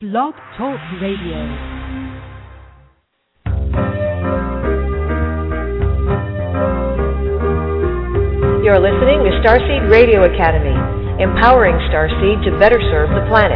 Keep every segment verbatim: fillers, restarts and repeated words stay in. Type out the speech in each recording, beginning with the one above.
Blog Talk Radio. You're listening to Starseed Radio Academy, empowering Starseed to better serve the planet.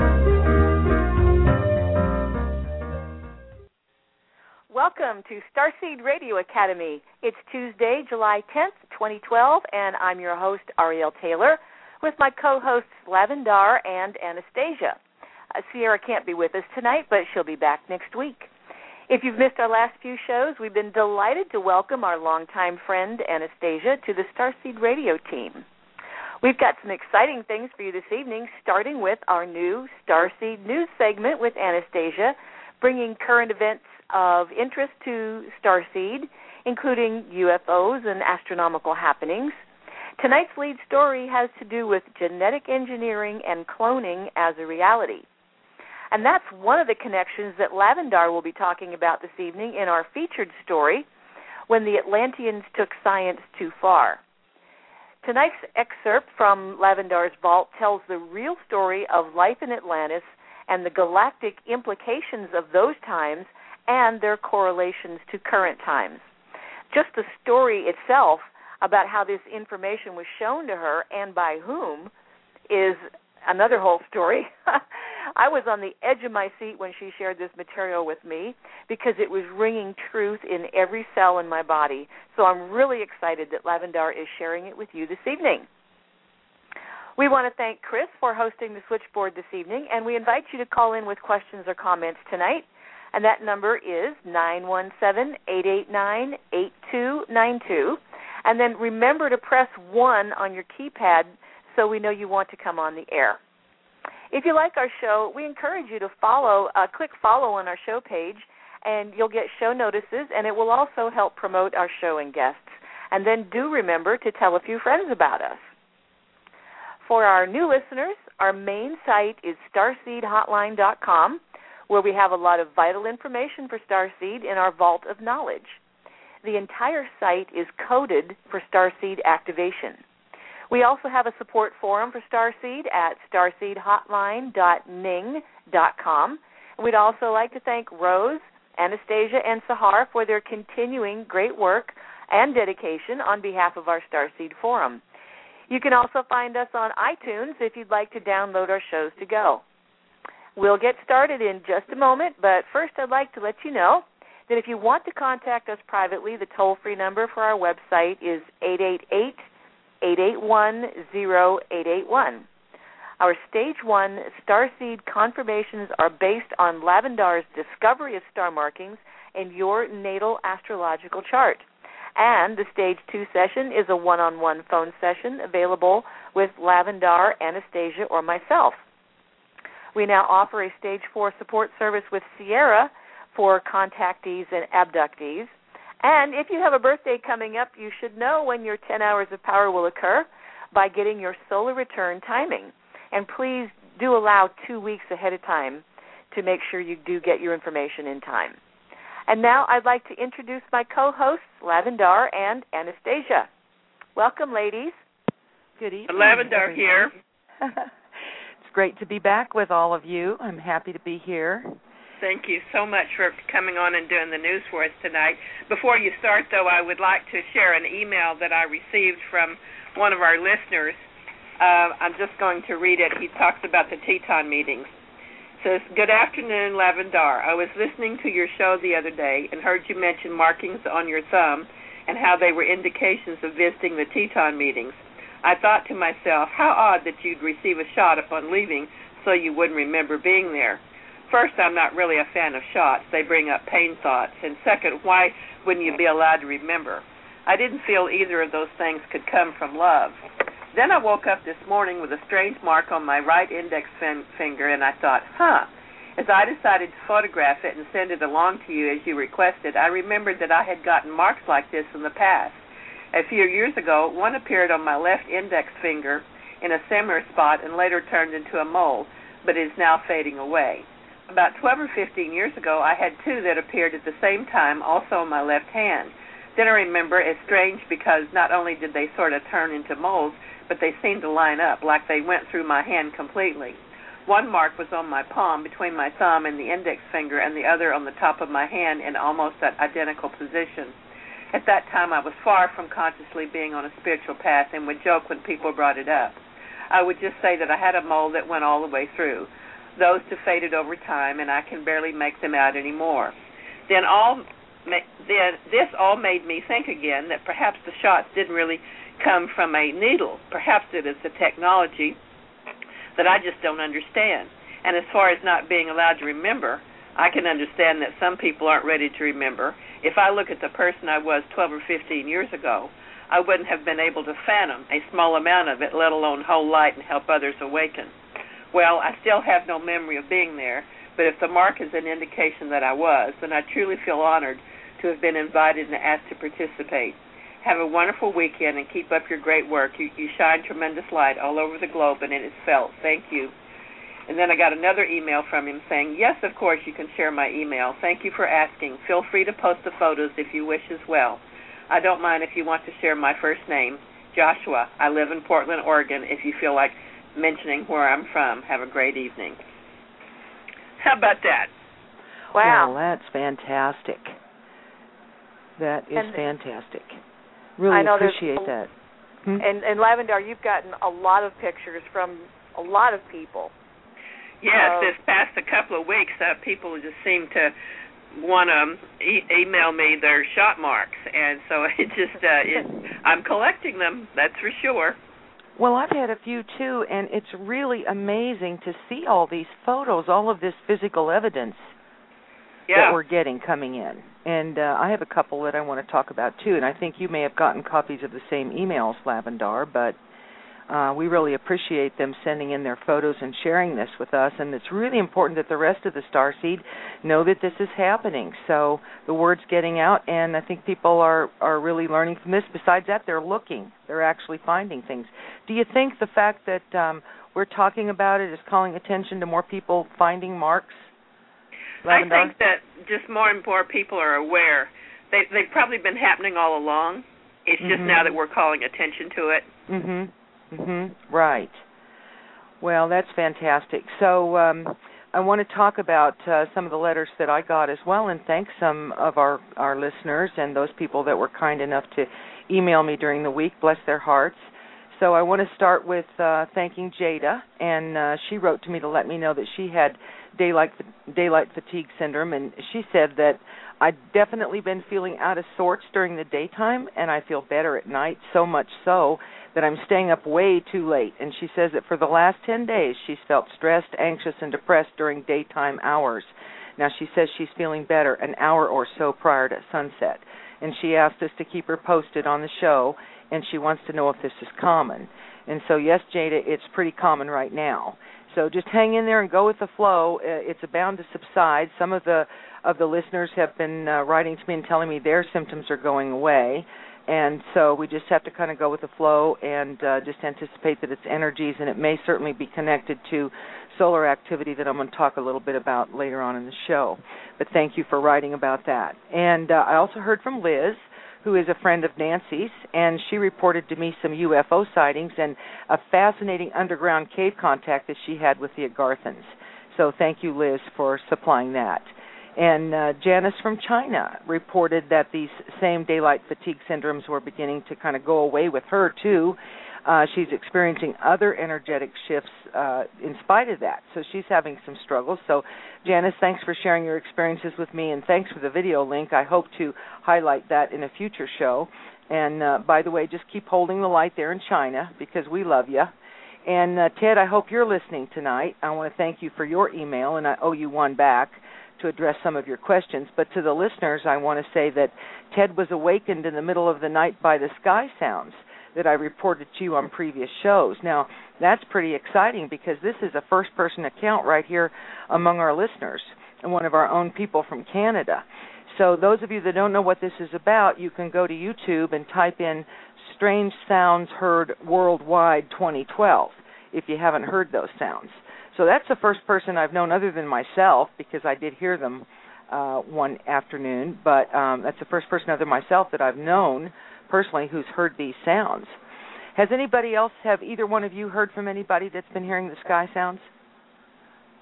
Welcome to Starseed Radio Academy. It's Tuesday, July tenth, twenty twelve, and I'm your host, Ariel Taylor, with my co-hosts Lavendar and Anastasia. Uh, Sierra can't be with us tonight, but she'll be back next week. If you've missed our last few shows, we've been delighted to welcome our longtime friend, Anastasia, to the Starseed Radio team. We've got some exciting things for you this evening, starting with our new Starseed News segment with Anastasia, bringing current events of interest to Starseed, including U F Os and astronomical happenings. Tonight's lead story has to do with genetic engineering and cloning as a reality. And that's one of the connections that Lavendar will be talking about this evening in our featured story, When the Atlanteans Took Science Too Far. Tonight's excerpt from Lavendar's vault tells the real story of life in Atlantis and the galactic implications of those times and their correlations to current times. Just the story itself about how this information was shown to her and by whom is another whole story. I was on the edge of my seat when she shared this material with me because it was ringing truth in every cell in my body. So I'm really excited that Lavendar is sharing it with you this evening. We want to thank Chris for hosting the switchboard this evening, and we invite you to call in with questions or comments tonight. And that number is nine one seven, eight eight nine, eight two nine two. And then remember to press one on your keypad so we know you want to come on the air. If you like our show, we encourage you to follow, uh, click follow on our show page, and you'll get show notices, and it will also help promote our show and guests. And then do remember to tell a few friends about us. For our new listeners, our main site is starseed hotline dot com, where we have a lot of vital information for Starseed in our vault of knowledge. The entire site is coded for Starseed activation. We also have a support forum for Starseed at starseed hotline dot ning dot com. We'd also like to thank Rose, Anastasia, and Sahar for their continuing great work and dedication on behalf of our Starseed forum. You can also find us on iTunes if you'd like to download our shows to go. We'll get started in just a moment, but first I'd like to let you know that if you want to contact us privately, the toll-free number for our website is eight eight eight, eight eight one, zero eight eight one. Our Stage one Starseed confirmations are based on Lavendar's discovery of star markings and your natal astrological chart. And the Stage two session is a one-on-one phone session available with Lavendar, Anastasia, or myself. We now offer a Stage four support service with Sierra for contactees and abductees. And if you have a birthday coming up, you should know when your ten hours of power will occur by getting your solar return timing. And please do allow two weeks ahead of time to make sure you do get your information in time. And now I'd like to introduce my co-hosts, Lavendar and Anastasia. Welcome, ladies. Good evening. Lavendar here. It's great to be back with all of you. I'm happy to be here. Thank you so much for coming on and doing the news for us tonight. Before you start, though, I would like to share an email that I received from one of our listeners. Uh, I'm just going to read it. He talks about the Teton meetings. It says, "Good afternoon, Lavendar. I was listening to your show the other day and heard you mention markings on your thumb and how they were indications of visiting the Teton meetings. I thought to myself, how odd that you'd receive a shot upon leaving so you wouldn't remember being there. First, I'm not really a fan of shots. They bring up pain thoughts. And second, why wouldn't you be allowed to remember? I didn't feel either of those things could come from love. Then I woke up this morning with a strange mark on my right index fin- finger, and I thought, huh. As I decided to photograph it and send it along to you as you requested, I remembered that I had gotten marks like this in the past. A few years ago, one appeared on my left index finger in a similar spot and later turned into a mole, but is now fading away. About twelve or fifteen years ago, I had two that appeared at the same time, also on my left hand. Then I remember it's strange because not only did they sort of turn into moles, but they seemed to line up like they went through my hand completely. One mark was on my palm between my thumb and the index finger, and the other on the top of my hand in almost that identical position. At that time, I was far from consciously being on a spiritual path and would joke when people brought it up. I would just say that I had a mole that went all the way through. Those two faded over time, and I can barely make them out anymore. Then all, then this all made me think again that perhaps the shots didn't really come from a needle. Perhaps it is a technology that I just don't understand. And as far as not being allowed to remember, I can understand that some people aren't ready to remember. If I look at the person I was twelve or fifteen years ago, I wouldn't have been able to fathom a small amount of it, let alone hold light and help others awaken. Well, I still have no memory of being there, but if the mark is an indication that I was, then I truly feel honored to have been invited and asked to participate. Have a wonderful weekend and keep up your great work. You, you shine tremendous light all over the globe, and it is felt. Thank you. And then I got another email from him saying, yes, of course, you can share my email. Thank you for asking. Feel free to post the photos if you wish as well. I don't mind if you want to share my first name, Joshua. I live in Portland, Oregon, if you feel like mentioning where I'm from. Have a great evening. How about that? Wow. Well, that's fantastic. That is and fantastic. Really I know appreciate a, that. Hmm? And, and Lavendar, you've gotten a lot of pictures from a lot of people. Yes, uh, this past a couple of weeks, uh, people just seem to want to e- email me their shot marks, and so it just uh, it, I'm collecting them. That's for sure. Well, I've had a few too, and it's really amazing to see all these photos, all of this physical evidence yeah. that we're getting coming in. And uh, I have a couple that I want to talk about too, and I think you may have gotten copies of the same emails, Lavendar, but uh, we really appreciate them sending in their photos and sharing this with us, and it's really important that the rest of the Starseed know that this is happening. So the word's getting out, and I think people are, are really learning from this. Besides that, they're looking. They're actually finding things. Do you think the fact that um, we're talking about it is calling attention to more people finding marks? Lavendar? I think that just more and more people are aware. They, they've probably been happening all along. It's just mm-hmm. now that we're calling attention to it. Mhm. Mhm. Right. Well, that's fantastic. So um, I want to talk about uh, some of the letters that I got as well, and thank some of our, our listeners and those people that were kind enough to email me during the week. Bless their hearts. So I want to start with uh, thanking Jada, and uh, she wrote to me to let me know that she had daylight daylight fatigue syndrome, and she said that I'd definitely been feeling out of sorts during the daytime, and I feel better at night, so much so that I'm staying up way too late. And she says that for the last ten days she's felt stressed, anxious, and depressed during daytime hours. Now, she says she's feeling better an hour or so prior to sunset, and she asked us to keep her posted on the show, and she wants to know if this is common. And so, yes, Jada, it's pretty common right now. So just hang in there and go with the flow. It's bound to subside. Some of the of the listeners have been uh, writing to me and telling me their symptoms are going away. And so we just have to kind of go with the flow and uh, just anticipate that it's energies, and it may certainly be connected to solar activity that I'm going to talk a little bit about later on in the show. But thank you for writing about that. And uh, I also heard from Liz, who is a friend of Nancy's, and she reported to me some U F O sightings and a fascinating underground cave contact that she had with the Agarthans. So thank you, Liz, for supplying that. And uh, Janice from China reported that these same daylight fatigue syndromes were beginning to kind of go away with her, too. Uh, she's experiencing other energetic shifts uh, in spite of that, so she's having some struggles. So, Janice, thanks for sharing your experiences with me, and thanks for the video link. I hope to highlight that in a future show. And, uh, by the way, just keep holding the light there in China, because we love you. And, uh, Ted, I hope you're listening tonight. I want to thank you for your email, and I owe you one back to address some of your questions. But to the listeners, I want to say that Ted was awakened in the middle of the night by the sky sounds that I reported to you on previous shows. Now, that's pretty exciting because this is a first-person account right here among our listeners and one of our own people from Canada. So those of you that don't know what this is about, you can go to YouTube and type in Strange Sounds Heard Worldwide twenty twelve if you haven't heard those sounds. So that's the first person I've known other than myself, because I did hear them uh, one afternoon, but um, that's the first person other than myself that I've known personally who's heard these sounds. Has anybody else, have either one of you heard from anybody that's been hearing the sky sounds?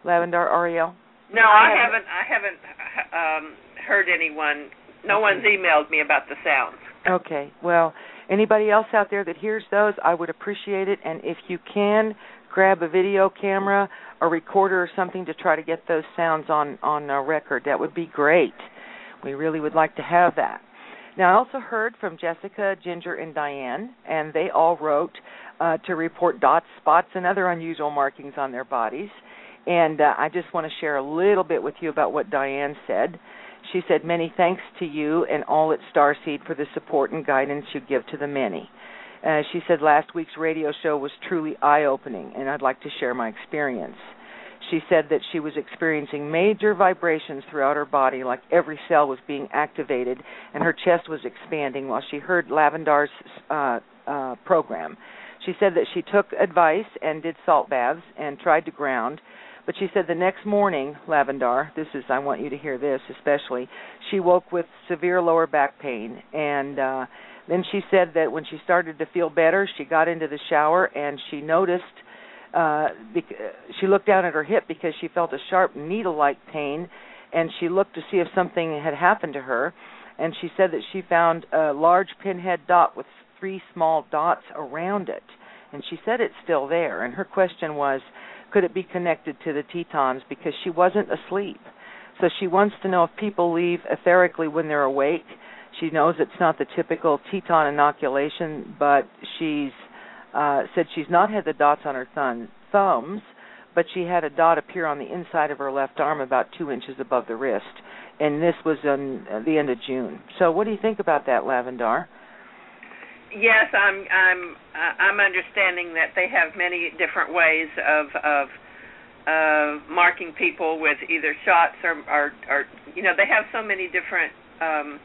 Lavendar, Ariel? No, I haven't. I haven't um, heard anyone. No okay. one's emailed me about the sounds. Okay. Well, anybody else out there that hears those, I would appreciate it. And if you can, grab a video camera, a recorder, or something to try to get those sounds on on a record. That would be great. We really would like to have that. Now, I also heard from Jessica, Ginger, and Diane, and they all wrote uh, to report dots, spots, and other unusual markings on their bodies. And uh, I just want to share a little bit with you about what Diane said. She said, many thanks to you and all at Starseed for the support and guidance you give to the many. Uh, she said last week's radio show was truly eye-opening, and I'd like to share my experience. She said that she was experiencing major vibrations throughout her body, like every cell was being activated, and her chest was expanding while she heard Lavendar's uh, uh, program. She said that she took advice and did salt baths and tried to ground, but she said the next morning, Lavendar, this is, I want you to hear this especially, she woke with severe lower back pain, and uh, then she said that when she started to feel better, she got into the shower and she noticed, uh, bec- she looked down at her hip because she felt a sharp needle-like pain, and she looked to see if something had happened to her, and she said that she found a large pinhead dot with three small dots around it, and she said it's still there, and her question was, could it be connected to the Tetons, because she wasn't asleep. So she wants to know if people leave etherically when they're awake. She knows it's not the typical Teton inoculation, but she's uh, said she's not had the dots on her thumb, thumbs, but she had a dot appear on the inside of her left arm about two inches above the wrist, and this was in uh, the end of June. So what do you think about that, Lavendar? Yes, I'm I'm uh, I'm understanding that they have many different ways of of uh, marking people with either shots or, or or you know they have so many different um,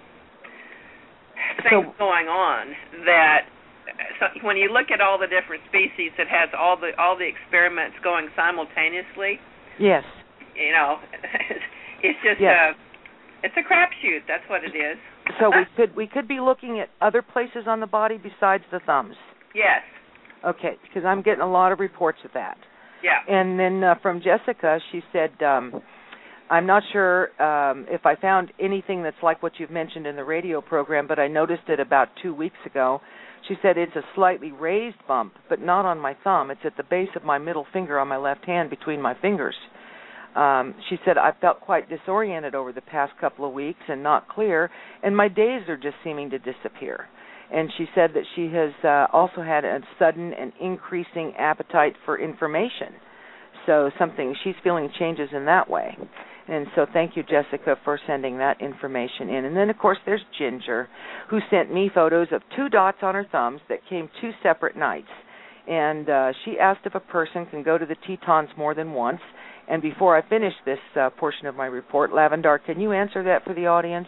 things so, going on that so when you look at all the different species, it has all the all the experiments going simultaneously. Yes. You know, it's just yes. a it's a crapshoot. That's what it is. So we could we could be looking at other places on the body besides the thumbs. Yes. Okay, because I'm getting a lot of reports of that. Yeah. And then uh, from Jessica, she said, um, I'm not sure um, if I found anything that's like what you've mentioned in the radio program, but I noticed it about two weeks ago. She said it's a slightly raised bump, but not on my thumb. It's at the base of my middle finger on my left hand between my fingers. Um, she said, I felt quite disoriented over the past couple of weeks and not clear, and my days are just seeming to disappear. And she said that she has uh, also had a sudden and increasing appetite for information. So something, she's feeling changes in that way. And so thank you, Jessica, for sending that information in. And then, of course, there's Ginger, who sent me photos of two dots on her thumbs that came two separate nights. And uh, she asked if a person can go to the Tetons more than once. And before I finish this uh, portion of my report, Lavendar, can you answer that for the audience?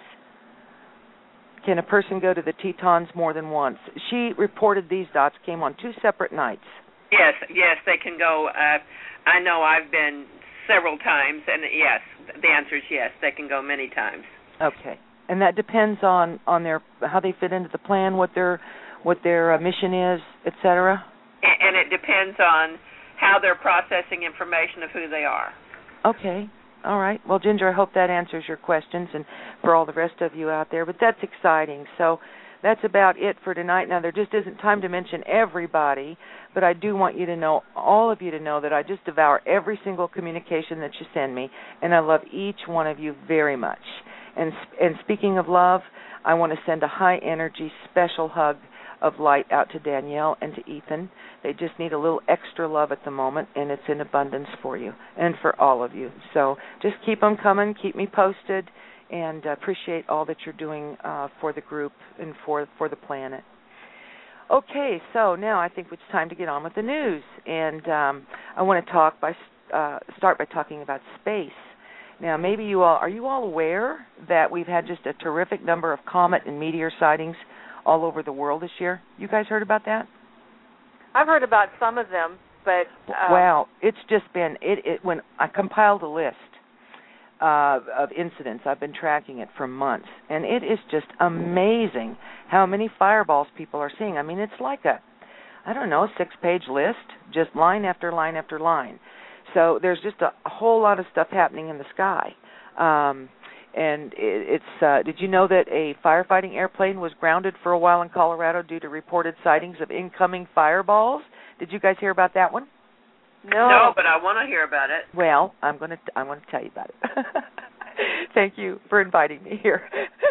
Can a person go to the Tetons more than once? She reported these dots came on two separate nights. Yes, yes, they can go. Uh, I know I've been several times, and yes, the answer is yes, they can go many times. Okay, and that depends on, on their how they fit into the plan, what their what their uh, mission is, et cetera. And, and it depends on how they're processing information of who they are. Okay. All right. Well, Ginger, I hope that answers your questions and for all the rest of you out there. But that's exciting. So that's about it for tonight. Now, there just isn't time to mention everybody, but I do want you to know, all of you to know, that I just devour every single communication that you send me, and I love each one of you very much. And, and speaking of love, I want to send a high-energy special hug of light out to Danielle and to Ethan. They just need a little extra love at the moment, and it's in abundance for you and for all of you. So just keep them coming, keep me posted, and uh, appreciate all that you're doing uh, for the group and for for the planet. Okay, so now I think it's time to get on with the news, and um, I want to talk by uh, start by talking about space. Now, maybe you all are you all aware that we've had just a terrific number of comet and meteor sightings all over the world this year? You guys heard about that? I've heard about some of them, but um, wow, it's just been it, it. When I compiled a list uh, of incidents, I've been tracking it for months, and it is just amazing how many fireballs people are seeing. I mean, it's like a, I don't know, six-page list, just line after line after line. So there's just a, a whole lot of stuff happening in the sky. Um, and it, it's uh, did you know that a firefighting airplane was grounded for a while in Colorado due to reported sightings of incoming fireballs? Did you guys hear about that one? No, no, but I want to hear about it. Well, I'm going to I want to tell you about it. Thank you for inviting me here.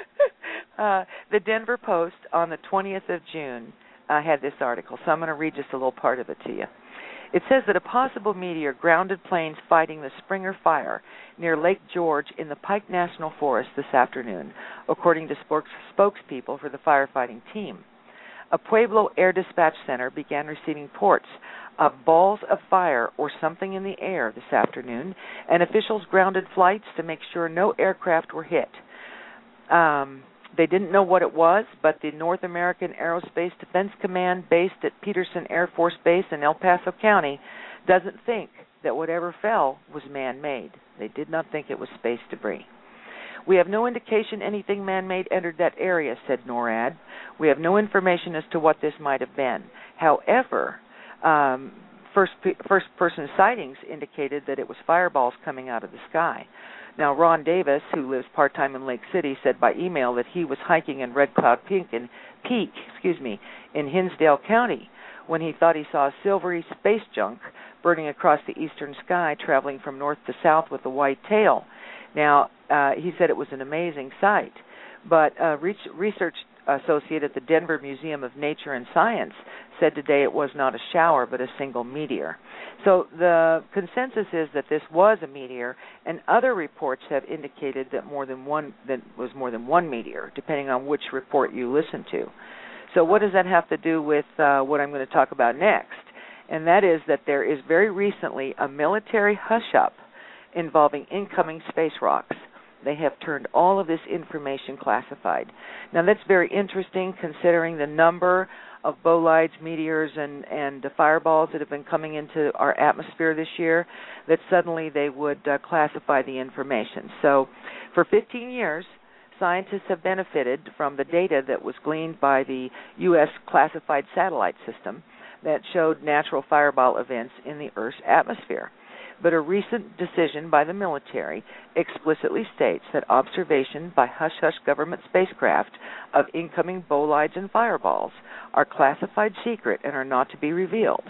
uh, the Denver Post on the twentieth of June uh, had this article, so I'm going to read just a little part of it to you. It says that a possible meteor grounded planes fighting the Springer Fire near Lake George in the Pike National Forest this afternoon, according to spokes- spokespeople for the firefighting team. A Pueblo Air Dispatch Center began receiving reports of balls of fire or something in the air this afternoon, and officials grounded flights to make sure no aircraft were hit. Um, they didn't know what it was, but the North American Aerospace Defense Command, based at Peterson Air Force Base in El Paso County, doesn't think that whatever fell was man-made. They did not think it was space debris. We have no indication anything man-made entered that area, said NORAD. We have no information as to what this might have been. However, um, first, first-person sightings indicated that it was fireballs coming out of the sky. Now, Ron Davis, who lives part-time in Lake City, said by email that he was hiking in Red Cloud Peak in, Peak, excuse me, in Hinsdale County when he thought he saw a silvery space junk burning across the eastern sky, traveling from north to south with a white tail. Now, uh, he said it was an amazing sight, but uh, research associate at the Denver Museum of Nature and Science said today it was not a shower but a single meteor. So the consensus is that this was a meteor, and other reports have indicated that more than one that was more than one meteor, depending on which report you listen to. So what does that have to do with uh, what I'm going to talk about next? And that is that there is very recently a military hush-up involving incoming space rocks. They have turned all of this information classified. Now, that's very interesting considering the number of bolides, meteors, and, and uh, fireballs that have been coming into our atmosphere this year, that suddenly they would uh, classify the information. So for fifteen years, scientists have benefited from the data that was gleaned by the U S classified satellite system that showed natural fireball events in the Earth's atmosphere. But a recent decision by the military explicitly states that observation by hush-hush government spacecraft of incoming bolides and fireballs are classified secret and are not to be revealed.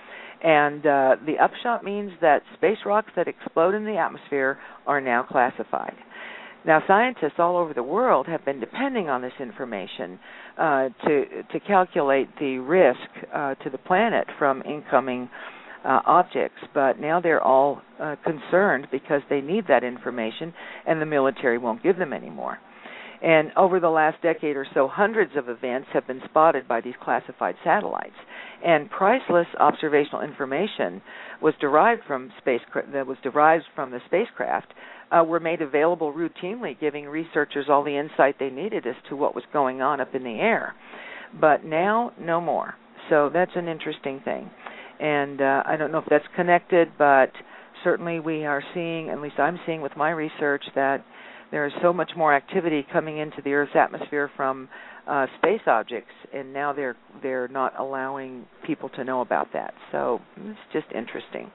And uh, the upshot means that space rocks that explode in the atmosphere are now classified. Now, scientists all over the world have been depending on this information uh, to to calculate the risk uh, to the planet from incoming Uh, objects, but now they're all uh, concerned because they need that information and the military won't give them anymore. And over the last decade or so, hundreds of events have been spotted by these classified satellites, and priceless observational information was derived from spacecraft that was derived from the spacecraft uh, were made available routinely, giving researchers all the insight they needed as to what was going on up in the air. But now, no more. So that's an interesting thing. And uh, I don't know if that's connected, but certainly we are seeing, at least I'm seeing with my research, that there is so much more activity coming into the Earth's atmosphere from uh, space objects, and now they're they're not allowing people to know about that. So it's just interesting.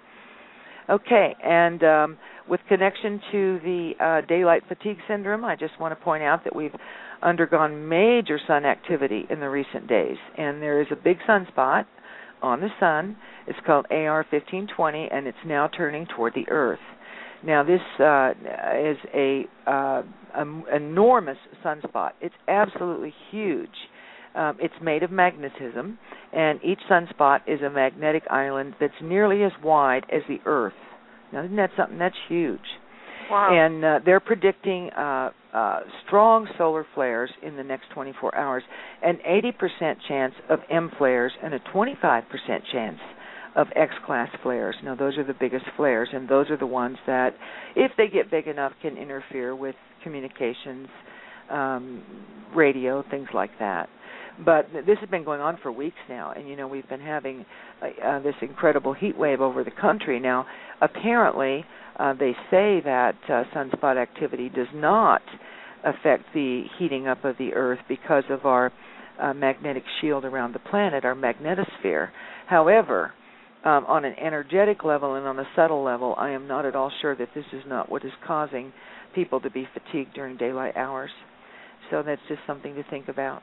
Okay, and um, with connection to the uh, daylight fatigue syndrome, I just want to point out that we've undergone major sun activity in the recent days, and there is a big sunspot on the sun. It's called A R fifteen twenty, and it's now turning toward the Earth. Now, this uh, is a, uh, an enormous sunspot. It's absolutely huge. Um, it's made of magnetism, and each sunspot is a magnetic island that's nearly as wide as the Earth. Now, isn't that something? That's huge. Wow. And uh, they're predicting uh, uh, strong solar flares in the next twenty-four hours, an eighty percent chance of M flares, and a twenty-five percent chance of X-class flares. Now, those are the biggest flares, and those are the ones that, if they get big enough, can interfere with communications, um, radio, things like that. But this has been going on for weeks now, and, you know, we've been having uh, this incredible heat wave over the country. Now, apparently, uh, they say that uh, sunspot activity does not affect the heating up of the Earth because of our uh, magnetic shield around the planet, our magnetosphere. However, um, on an energetic level and on a subtle level, I am not at all sure that this is not what is causing people to be fatigued during daylight hours. So that's just something to think about.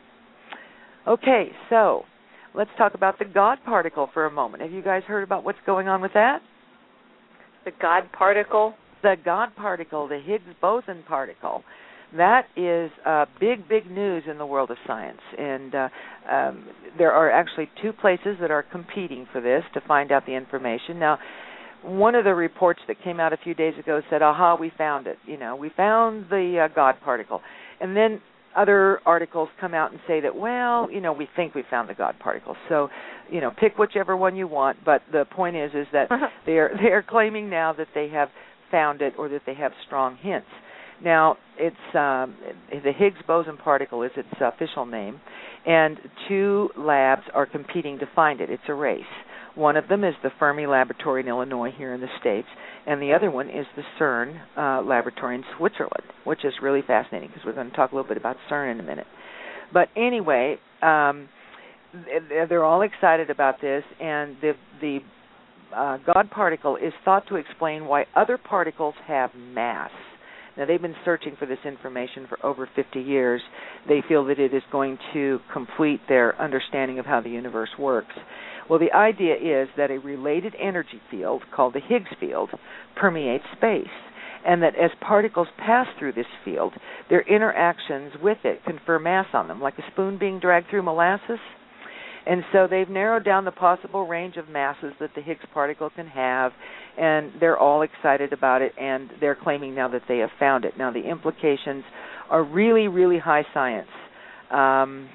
Okay, so let's talk about the God particle for a moment. Have you guys heard about what's going on with that? The God particle? The God particle, the Higgs boson particle. That is uh, big, big news in the world of science. And uh, um, there are actually two places that are competing for this to find out the information. Now, one of the reports that came out a few days ago said, aha, we found it. You know, we found the uh, God particle. And then other articles come out and say that, well, you know, we think we found the God particle. So, you know, pick whichever one you want. But the point is, is that they are they are claiming now that they have found it or that they have strong hints. Now, it's um, the Higgs boson particle is its official name, and two labs are competing to find it. It's a race. One of them is the Fermi Laboratory in Illinois here in the States, and the other one is the CERN uh, laboratory in Switzerland, which is really fascinating because we're going to talk a little bit about CERN in a minute. But anyway, um, they're all excited about this, and the, the uh, God particle is thought to explain why other particles have mass. Now, they've been searching for this information for over fifty years. They feel that it is going to complete their understanding of how the universe works. Well, the idea is that a related energy field called the Higgs field permeates space, and that as particles pass through this field, their interactions with it confer mass on them, like a spoon being dragged through molasses. And so they've narrowed down the possible range of masses that the Higgs particle can have, and they're all excited about it, and they're claiming now that they have found it. Now, the implications are really, really high science. Um,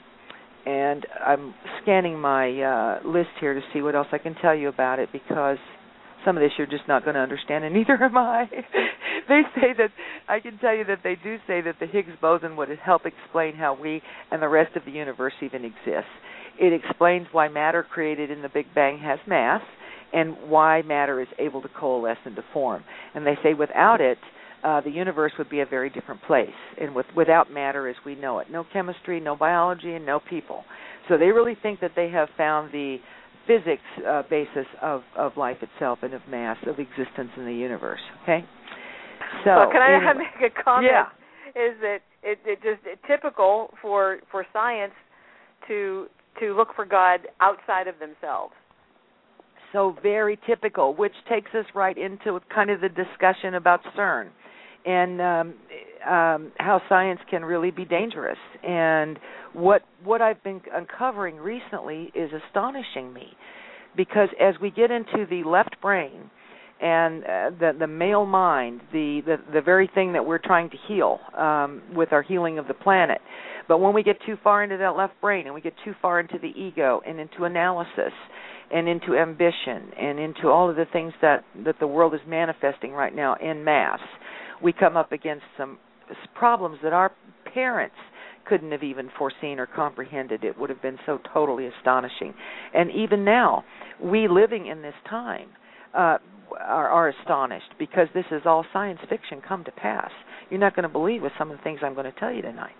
and I'm scanning my uh, list here to see what else I can tell you about it, because some of this you're just not going to understand, and neither am I. They say that, I can tell you that they do say that the Higgs boson would help explain how we and the rest of the universe even exists. It explains why matter created in the Big Bang has mass and why matter is able to coalesce into form. And they say without it, uh, the universe would be a very different place, and with, without matter as we know it. No chemistry, no biology, and no people. So they really think that they have found the physics uh, basis of, of life itself and of mass, of existence in the universe. Okay? So, well, can I anyway. make a comment? Yeah. Is that it, it just it, typical for, for science to to look for God outside of themselves. So very typical, which takes us right into kind of the discussion about CERN and um, um, how science can really be dangerous. And what what I've been uncovering recently is astonishing me, because as we get into the left brain and uh, the the male mind, the, the the very thing that we're trying to heal um, with our healing of the planet. But when we get too far into that left brain and we get too far into the ego and into analysis and into ambition and into all of the things that, that the world is manifesting right now en masse, we come up against some problems that our parents couldn't have even foreseen or comprehended. It would have been so totally astonishing. And even now, we living in this time uh, are, are astonished, because this is all science fiction come to pass. You're not going to believe with some of the things I'm going to tell you tonight.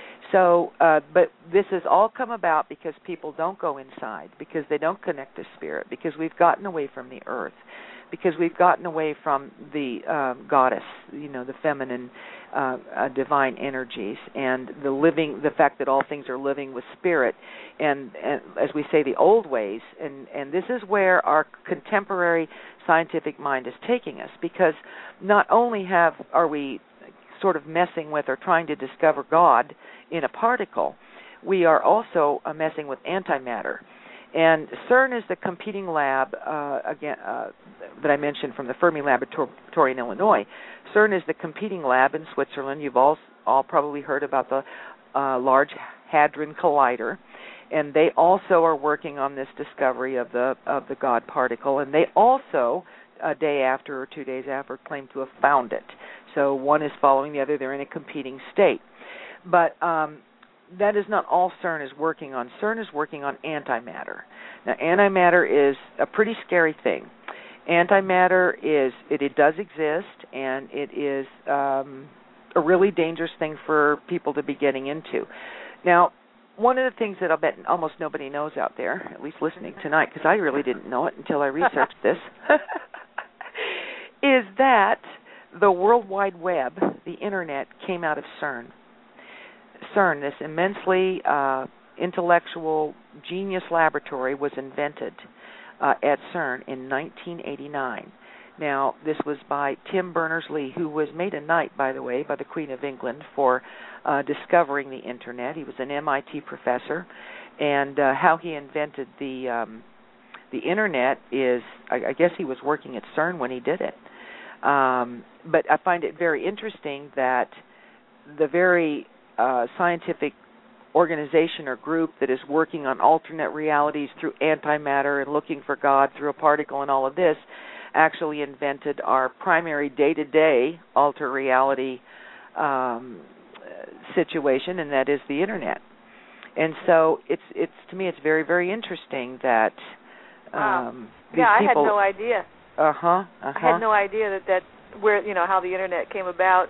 So, uh, but this has all come about because people don't go inside, because they don't connect to spirit, because we've gotten away from the earth, because we've gotten away from the um, goddess, you know, the feminine, uh, uh, divine energies, and the living, the fact that all things are living with spirit, and, and as we say, the old ways, and, and this is where our contemporary scientific mind is taking us, because not only have are we sort of messing with or trying to discover God in a particle, we are also uh, messing with antimatter. And CERN is the competing lab, uh, again, uh, that I mentioned from the Fermi Laboratory in Illinois. CERN is the competing lab in Switzerland. You've all, all probably heard about the uh, Large Hadron Collider. And they also are working on this discovery of the of the God particle. And they also, a day after or two days after, claim to have found it. So one is following the other. They're in a competing state. But um, that is not all CERN is working on. CERN is working on antimatter. Now, antimatter is a pretty scary thing. Antimatter is, it, it does exist, and it is um, a really dangerous thing for people to be getting into. Now, one of the things that I'll bet almost nobody knows out there, at least listening tonight, because I really didn't know it until I researched this, is that the World Wide Web, the Internet, came out of CERN. CERN, this immensely uh, intellectual genius laboratory, was invented uh, at CERN in nineteen eighty-nine. Now, this was by Tim Berners-Lee, who was made a knight, by the way, by the Queen of England for uh, discovering the Internet. He was an M I T professor, and uh, how he invented the um, the Internet is, I, I guess he was working at CERN when he did it. Um, but I find it very interesting that the very uh, scientific organization or group that is working on alternate realities through antimatter and looking for God through a particle and all of this actually invented our primary day-to-day alter reality um, situation, and that is the Internet. And so it's it's to me it's very, very interesting that wow. um, these yeah, I people, had no idea. Uh huh. Uh-huh. I had no idea that that where you know how the Internet came about.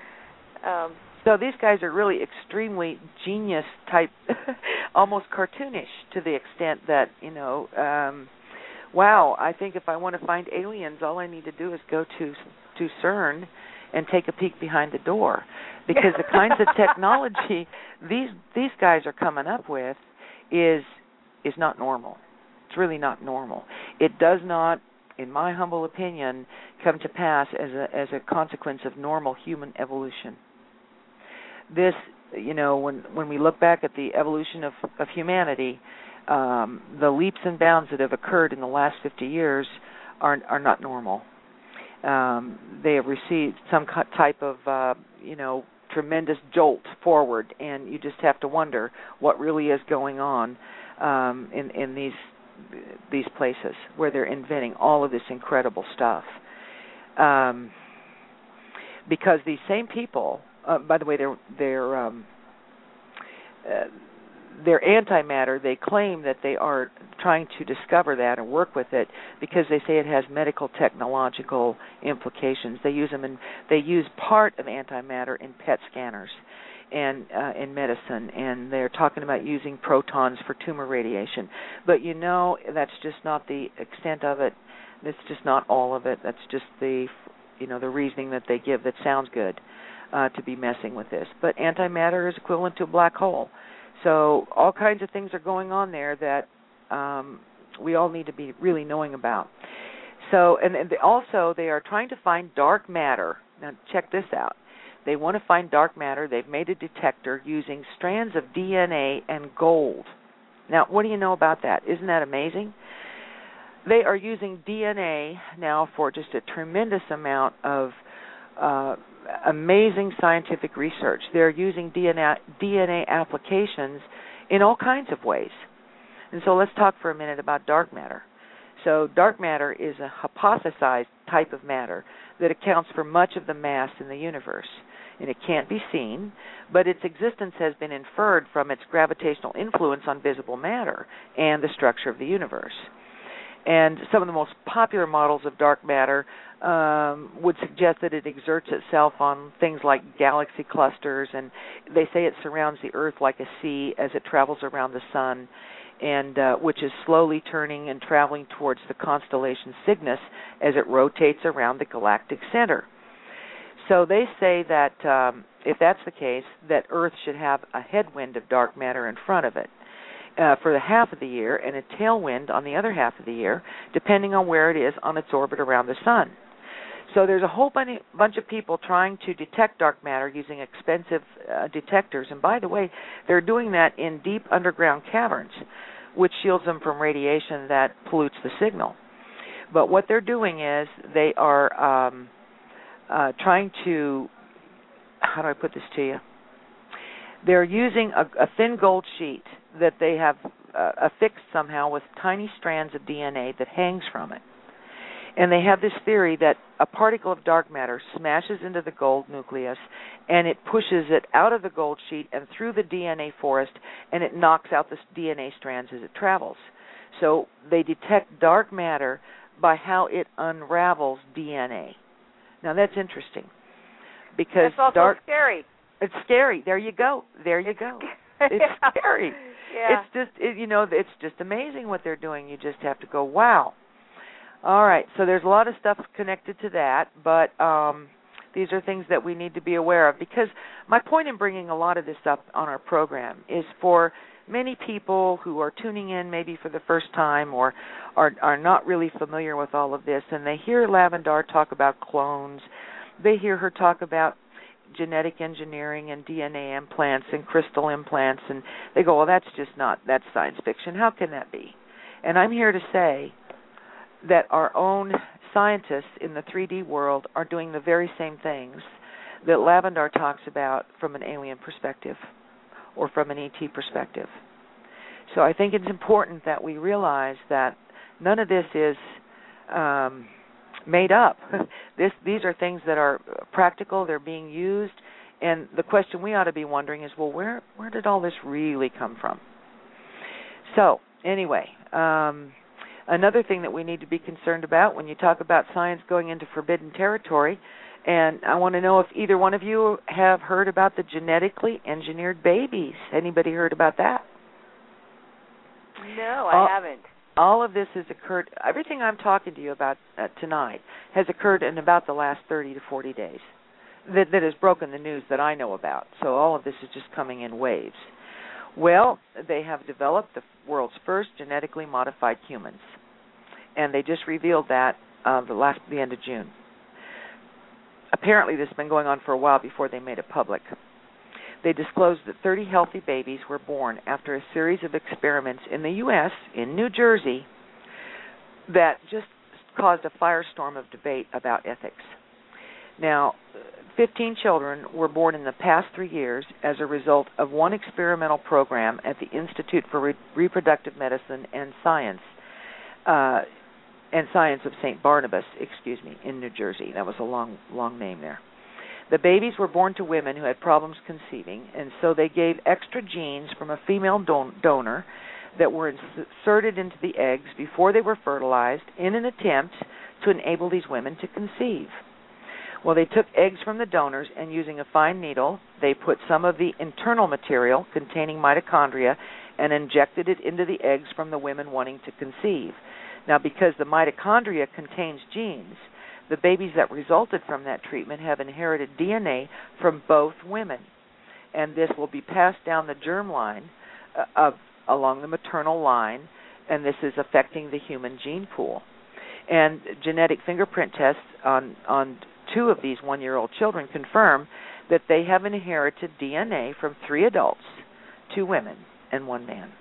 Um, so these guys are really extremely genius type, almost cartoonish to the extent that you know. Um, wow, I think if I want to find aliens, all I need to do is go to to CERN and take a peek behind the door, because the kinds of technology these these guys are coming up with is is not normal. It's really not normal. It does not, in my humble opinion, come to pass as a as a consequence of normal human evolution. This, you know, when when we look back at the evolution of, of humanity, um, the leaps and bounds that have occurred in the last fifty years are are not normal. Um, they have received some type of, uh, you know, tremendous jolt forward, and you just have to wonder what really is going on um, in in these these places where they're inventing all of this incredible stuff. Um, because these same people, uh, by the way, they're they're um, uh, they're antimatter. They claim that they are trying to discover that and work with it because they say it has medical technological implications. They use them in they use part of antimatter in P E T scanners and uh, in medicine, and they're talking about using protons for tumor radiation. But you know, that's just not the extent of it. That's just not all of it. That's just the you know the reasoning that they give that sounds good uh, to be messing with this. But antimatter is equivalent to a black hole. So all kinds of things are going on there that um, we all need to be really knowing about. So, and, and they also they are trying to find dark matter. Now, check this out. They want to find dark matter. They've made a detector using strands of D N A and gold. Now, what do you know about that? Isn't that amazing? They are using D N A now for just a tremendous amount of uh, amazing scientific research. They're using D N A, D N A applications in all kinds of ways. And so let's talk for a minute about dark matter. So dark matter is a hypothesized type of matter that accounts for much of the mass in the universe. And it can't be seen, but its existence has been inferred from its gravitational influence on visible matter and the structure of the universe. And some of the most popular models of dark matter um, would suggest that it exerts itself on things like galaxy clusters, and they say it surrounds the Earth like a sea as it travels around the sun, and uh, which is slowly turning and traveling towards the constellation Cygnus as it rotates around the galactic center. So they say that um, if that's the case, that Earth should have a headwind of dark matter in front of it uh, for the half of the year, and a tailwind on the other half of the year, depending on where it is on its orbit around the sun. So there's a whole bunch of people trying to detect dark matter using expensive uh, detectors. And by the way, they're doing that in deep underground caverns, which shields them from radiation that pollutes the signal. But what they're doing is they are um, uh, trying to, how do I put this to you? They're using a, a thin gold sheet that they have uh, affixed somehow with tiny strands of D N A that hangs from it. And they have this theory that a particle of dark matter smashes into the gold nucleus, and it pushes it out of the gold sheet and through the D N A forest, and it knocks out the D N A strands as it travels. So they detect dark matter by how it unravels D N A. Now that's interesting, because that's also dark scary. It's scary. There you go. There you go. It's yeah. scary. Yeah. It's just, it, you know, it's just amazing what they're doing. You just have to go, wow. All right, so there's a lot of stuff connected to that, but um, these are things that we need to be aware of, because my point in bringing a lot of this up on our program is for many people who are tuning in maybe for the first time or are, are not really familiar with all of this, and they hear Lavendar talk about clones, they hear her talk about genetic engineering and D N A implants and crystal implants, and they go, well, that's just not, that's science fiction. How can that be? And I'm here to say that our own scientists in the three D world are doing the very same things that Lavendar talks about from an alien perspective or from an E T perspective. So I think it's important that we realize that none of this is um, made up. this, these are things that are practical, they're being used, and the question we ought to be wondering is, well, where, where did all this really come from? So, anyway, um, another thing that we need to be concerned about when you talk about science going into forbidden territory, and I want to know if either one of you have heard about the genetically engineered babies. Anybody heard about that? No, I all, haven't. All of this has occurred, everything I'm talking to you about uh, tonight has occurred in about the last thirty to forty days that, that has broken the news that I know about. So all of this is just coming in waves. Well, they have developed the world's first genetically modified humans, and they just revealed that uh, the last the end of June. Apparently, this has been going on for a while before they made it public. They disclosed that thirty healthy babies were born after a series of experiments in the U S, in New Jersey, that just caused a firestorm of debate about ethics. Now, fifteen children were born in the past three years as a result of one experimental program at the Institute for Re- Reproductive Medicine and Science, uh, and Science of Saint Barnabas, excuse me, in New Jersey. That was a long, long name there. The babies were born to women who had problems conceiving, and so they gave extra genes from a female don- donor that were inserted into the eggs before they were fertilized in an attempt to enable these women to conceive. Well, they took eggs from the donors, and using a fine needle, they put some of the internal material containing mitochondria and injected it into the eggs from the women wanting to conceive. Now, because the mitochondria contains genes, the babies that resulted from that treatment have inherited D N A from both women, and this will be passed down the germline uh, of, along the maternal line, and this is affecting the human gene pool. And genetic fingerprint tests on, on two of these one-year-old children confirm that they have inherited D N A from three adults, two women, and one man.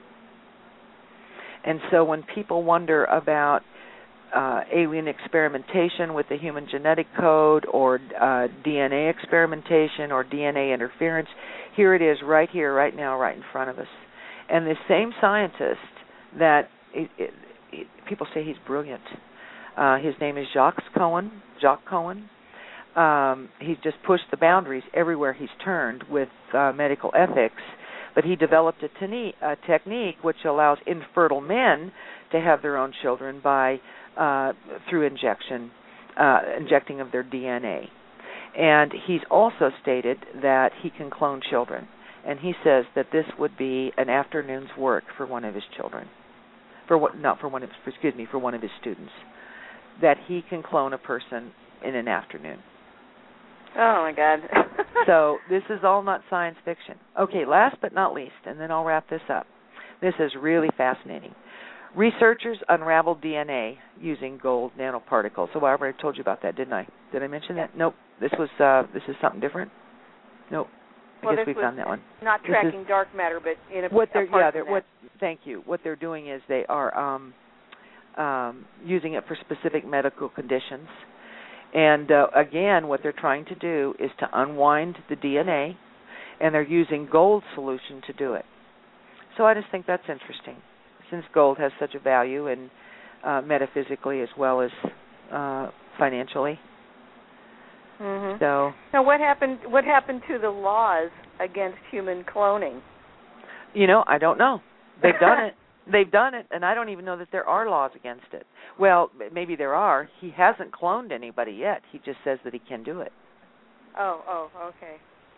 And so when people wonder about uh, alien experimentation with the human genetic code or uh, D N A experimentation or D N A interference, here it is right here, right now, right in front of us. And this same scientist that it, it, it, people say he's brilliant. Uh, his name is Jacques Cohen. Jacques Cohen. Um, he's just pushed the boundaries everywhere he's turned with uh, medical ethics. But he developed a, tene- a technique which allows infertile men to have their own children by uh, through injection, uh, injecting of their D N A. And he's also stated that he can clone children. And he says that this would be an afternoon's work for one of his children, for what? Not for one of, excuse me, for one of his students. That he can clone a person in an afternoon. Oh, my God. So this is all not science fiction. Okay, last but not least, and then I'll wrap this up. This is really fascinating. Researchers unraveled D N A using gold nanoparticles. So I already told you about that, didn't I? Did I mention that? Nope. This was uh, this is something different. Nope. I well, guess this we've done that one. Not this tracking is, dark matter, but in a what they're apart yeah. They're, from what? that. Thank you. What they're doing is they are um, um, using it for specific medical conditions. And, uh, again, what they're trying to do is to unwind the D N A, and they're using gold solution to do it. So I just think that's interesting, since gold has such a value, and uh, metaphysically as well as uh, financially. Mm-hmm. So now, what happened? What happened to the laws against human cloning? You know, I don't know. They've done it. They've done it, and I don't even know that there are laws against it. Well, maybe there are. He hasn't cloned anybody yet. He just says that he can do it. Oh, oh, okay.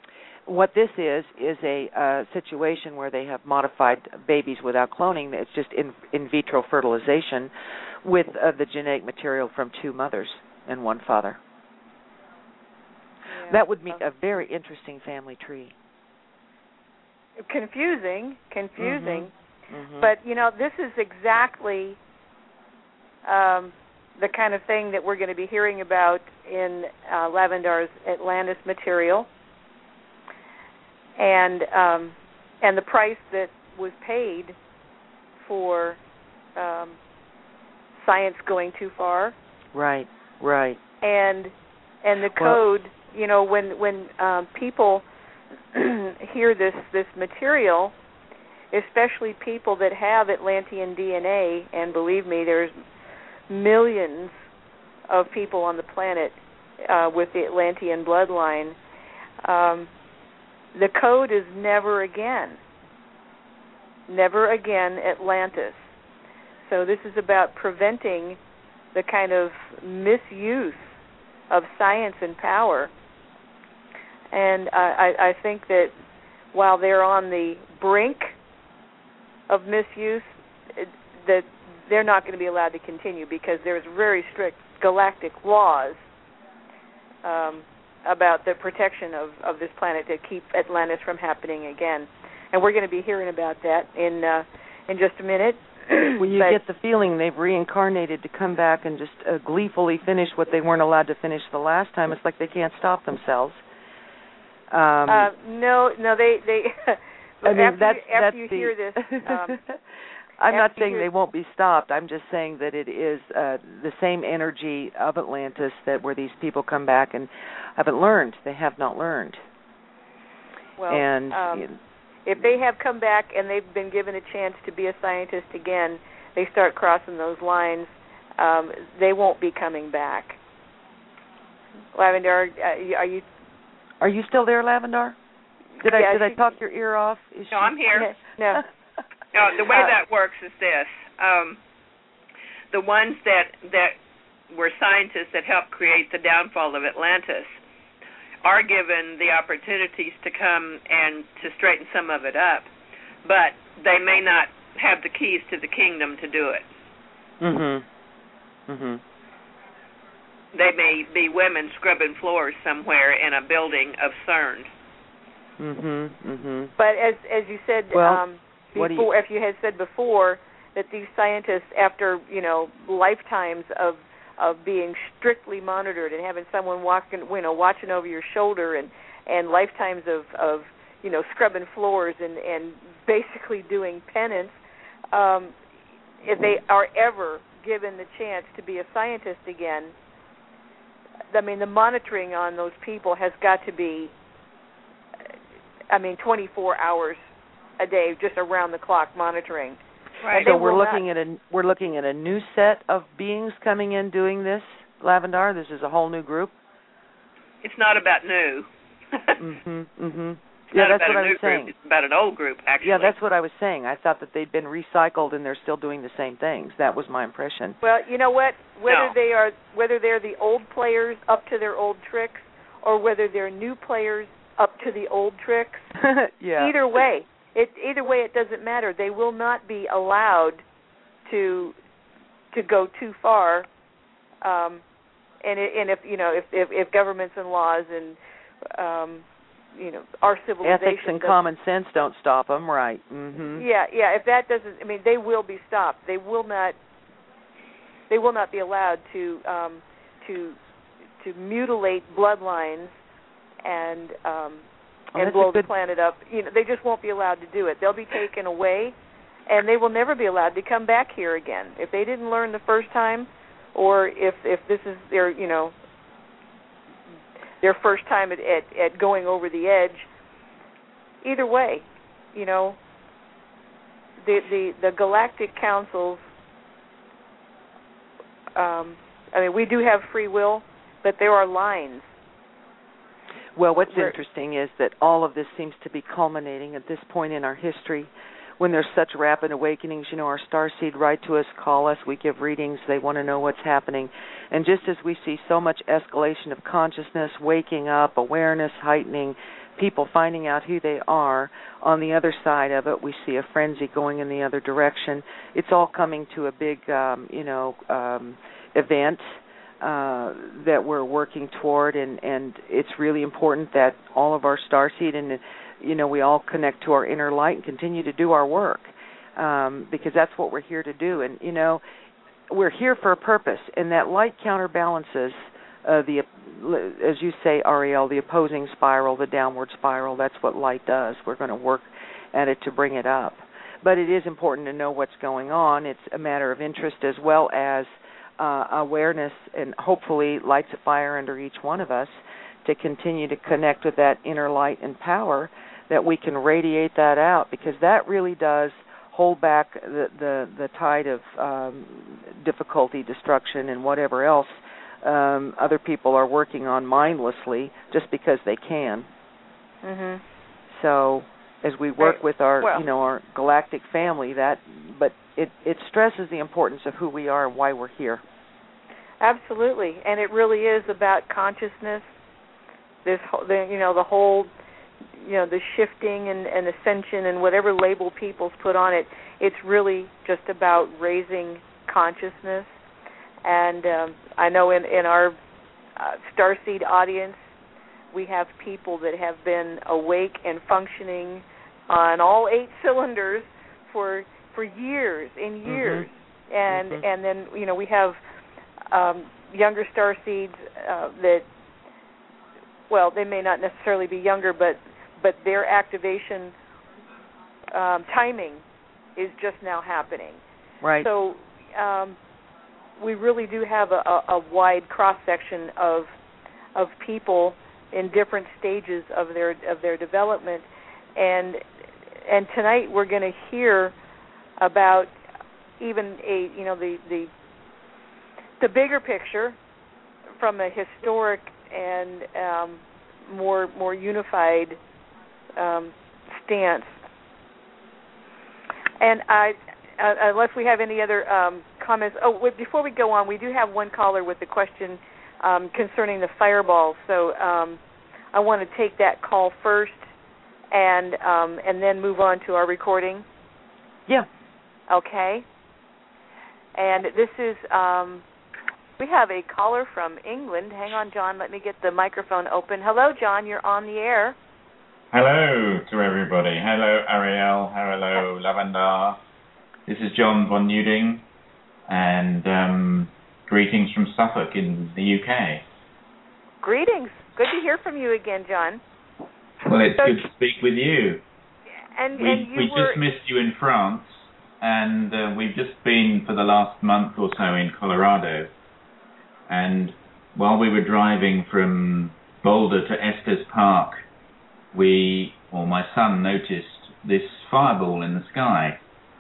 what this is is a uh, situation where they have modified babies without cloning. It's just in, in vitro fertilization with uh, the genetic material from two mothers and one father. Yeah. That would make a very interesting family tree. Confusing, confusing. Mm-hmm. Mm-hmm. But, you know, this is exactly um, the kind of thing that we're going to be hearing about in uh, Lavendar's Atlantis material. And um, and the price that was paid for um, science going too far. Right, right. And and the code, well, you know, when when um, people hear this this material, especially people that have Atlantean D N A, and believe me, there's millions of people on the planet uh, with the Atlantean bloodline. Um, the code is never again. Never again Atlantis. So this is about preventing the kind of misuse of science and power. And I, I think that while they're on the brink of misuse, that they're not going to be allowed to continue because there's very strict galactic laws um, about the protection of, of this planet to keep Atlantis from happening again. And we're going to be hearing about that in uh, in just a minute. Well, you but, get the feeling they've reincarnated to come back and just uh, gleefully finish what they weren't allowed to finish the last time. It's like they can't stop themselves. Um, uh, no, no, they they. I mean, after that's, you, after that's you the, hear this, um, I'm not saying they won't be stopped. I'm just saying that it is uh, the same energy of Atlantis that where these people come back and haven't learned. They have not learned. Well, and um, you know, if they have come back and they've been given a chance to be a scientist again, they start crossing those lines. Um, they won't be coming back. Lavendar, uh, are you? Are you still there, Lavendar? Did yeah, I did she, I talk your ear off? Is no, she... I'm here. No. No, the way uh, that works is this: um, the ones that that were scientists that helped create the downfall of Atlantis are given the opportunities to come and to straighten some of it up, but they may not have the keys to the kingdom to do it. Mhm. Mhm. They may be women scrubbing floors somewhere in a building of CERN. Mhm. Mhm. But as as you said, well, um, before, you... if you had said before that these scientists, after you know lifetimes of of being strictly monitored and having someone walking, you know, watching over your shoulder, and and lifetimes of of you know scrubbing floors and and basically doing penance, um, if they are ever given the chance to be a scientist again, I mean, the monitoring on those people has got to be, I mean, twenty-four hours a day, just around the clock monitoring. Right. So we're looking not, at a we're looking at a new set of beings coming in doing this, Lavendar. This is a whole new group. It's not about new. mhm. Mhm. It's yeah, not that's about what a I new was saying. Group. It's about an old group, actually. Yeah, that's what I was saying. I thought that they'd been recycled and they're still doing the same things. That was my impression. Well, you know what? Whether no. they are whether they're the old players up to their old tricks, or whether they're new players up to the old tricks. yeah. Either way, it either way it doesn't matter. They will not be allowed to to go too far. Um, and it, and if you know if, if if governments and laws and um, you know our civilization, ethics and common sense don't stop them, right? Mhm. Yeah, yeah. If that doesn't, I mean, they will be stopped. They will not. They will not be allowed to um, to to mutilate bloodlines and um, oh, and blow good... the planet up. You know, they just won't be allowed to do it. They'll be taken away, and they will never be allowed to come back here again. If they didn't learn the first time, or if if this is their you know their first time at at, at going over the edge. Either way, you know, the the, the galactic councils. Um, I mean, we do have free will, but there are lines. Well, what's where, interesting is that all of this seems to be culminating at this point in our history when there's such rapid awakenings. You know, our starseed write to us, call us, we give readings, they want to know what's happening. And just as we see so much escalation of consciousness, waking up, awareness, heightening, people finding out who they are. On the other side of it, we see a frenzy going in the other direction. It's all coming to a big, um, you know, um, event uh, that we're working toward, and, and it's really important that all of our starseed and, you know, we all connect to our inner light and continue to do our work, um, because that's what we're here to do. And, you know, we're here for a purpose, and that light counterbalances uh, the, as you say, Ariel, the opposing spiral, the downward spiral. That's what light does. We're going to work at it to bring it up. But it is important to know what's going on. It's a matter of interest as well as uh, awareness, and hopefully lights a fire under each one of us to continue to connect with that inner light and power, that we can radiate that out, because that really does hold back the, the, the tide of um, difficulty, destruction, and whatever else um, other people are working on mindlessly just because they can. Mm-hmm. So as we work right. with our, well, you know, our galactic family, that, but it, it stresses the importance of who we are and why we're here. Absolutely, and it really is about consciousness. This, the, you know, the whole, you know, the shifting and, and ascension and whatever label people's put on it. It's really just about raising consciousness. And um, I know in in our uh, Starseed audience, we have people that have been awake and functioning on all eight cylinders for for years and years. Mm-hmm. And mm-hmm. and then, you know, we have um, younger starseeds uh, that, well, they may not necessarily be younger, but but their activation um, timing is just now happening. Right. So um, we really do have a, a, a wide cross section of of people in different stages of their of their development, and and tonight we're going to hear about even a you know the the the bigger picture from a historic and um, more more unified um, stance. And I, uh, unless we have any other um, comments, oh, wait, before we go on, we do have one caller with a question um, concerning the fireballs. So um, I want to take that call first, and um, and then move on to our recording. Yeah. Okay. And this is. Um, We have a caller from England. Hang on, John. Let me get the microphone open. Hello, John. You're on the air. Hello to everybody. Hello, Ariel. Hello, Lavendar. This is John von Nuding, and um, greetings from Suffolk in the U K. Greetings. Good to hear from you again, John. Well, it's so, good to speak with you. And, we and you we were... just missed you in France, and uh, we've just been for the last month or so in Colorado. And while we were driving from Boulder to Estes Park, we, or my son, noticed this fireball in the sky.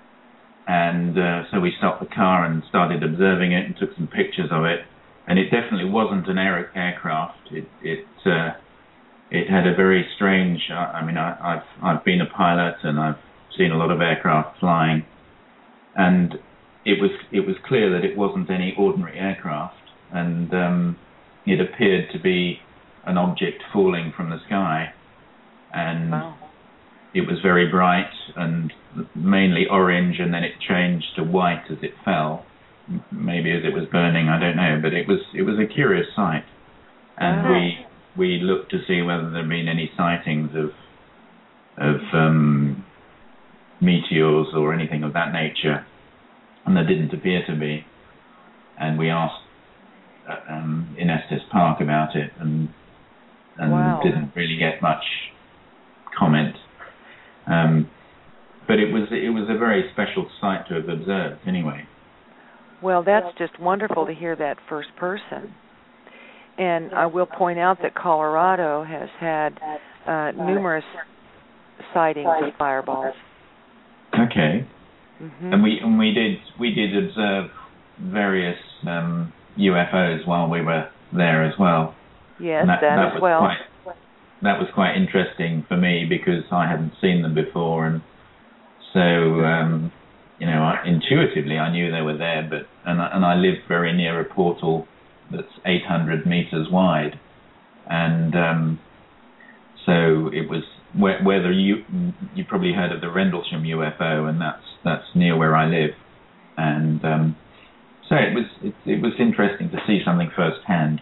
And uh, so we stopped the car and started observing it and took some pictures of it. And it definitely wasn't an air- aircraft. It it uh, it had a very strange. Uh, I mean, I, I've I've been a pilot and I've seen a lot of aircraft flying, and it was it was clear that it wasn't any ordinary aircraft. And um, it appeared to be an object falling from the sky, and wow. It was very bright and mainly orange, and then it changed to white as it fell, maybe as it was burning, I don't know, but it was it was a curious sight, and wow. we we looked to see whether there had been any sightings of of um, meteors or anything of that nature, and there didn't appear to be, and we asked Um, in Estes Park about it, and and wow. didn't really get much comment. Um, but it was it was a very special sight to have observed, anyway. Well, that's just wonderful to hear that first person. And I will point out that Colorado has had uh, numerous sightings of fireballs. Okay. Mm-hmm. And we and we did we did observe various Um, U F Os while we were there as well. Yes, that, that, that as was well. Quite, that was quite interesting for me because I hadn't seen them before, and so um, you know, I, intuitively I knew they were there. But and I, and I live very near a portal that's eight hundred meters wide, and um, so it was where, where the you you probably heard of the Rendlesham U F O, and that's that's near where I live, and um, so it was it, it was interesting to see something firsthand.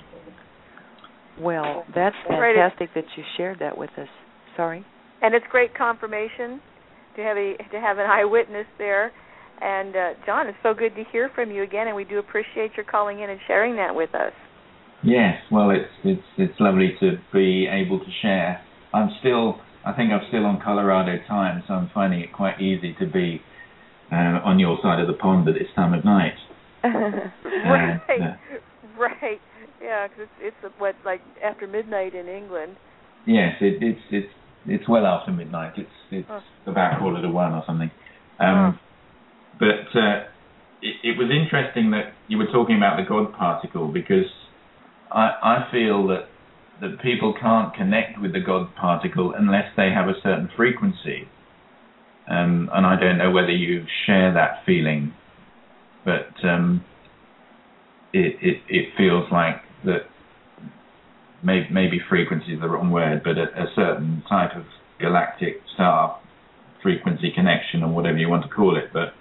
Well, that's fantastic that you shared that with us. Sorry. And it's great confirmation to have a to have an eyewitness there. And uh, John, it's so good to hear from you again, and we do appreciate your calling in and sharing that with us. Yes, well, it's it's it's lovely to be able to share. I'm still, I think I'm still on Colorado time, so I'm finding it quite easy to be uh, on your side of the pond at this time of night. right, uh, uh, right. Yeah, because it's, it's what, like after midnight in England. Yes, it, it's it's it's well after midnight. It's it's oh. about quarter to one or something. Um, oh. But uh, it, it was interesting that you were talking about the God particle, because I, I feel that that people can't connect with the God particle unless they have a certain frequency. Um, and I don't know whether you share that feeling, but um, it, it it feels like that maybe, maybe frequency is the wrong word, but a, a certain type of galactic star frequency connection, or whatever you want to call it. But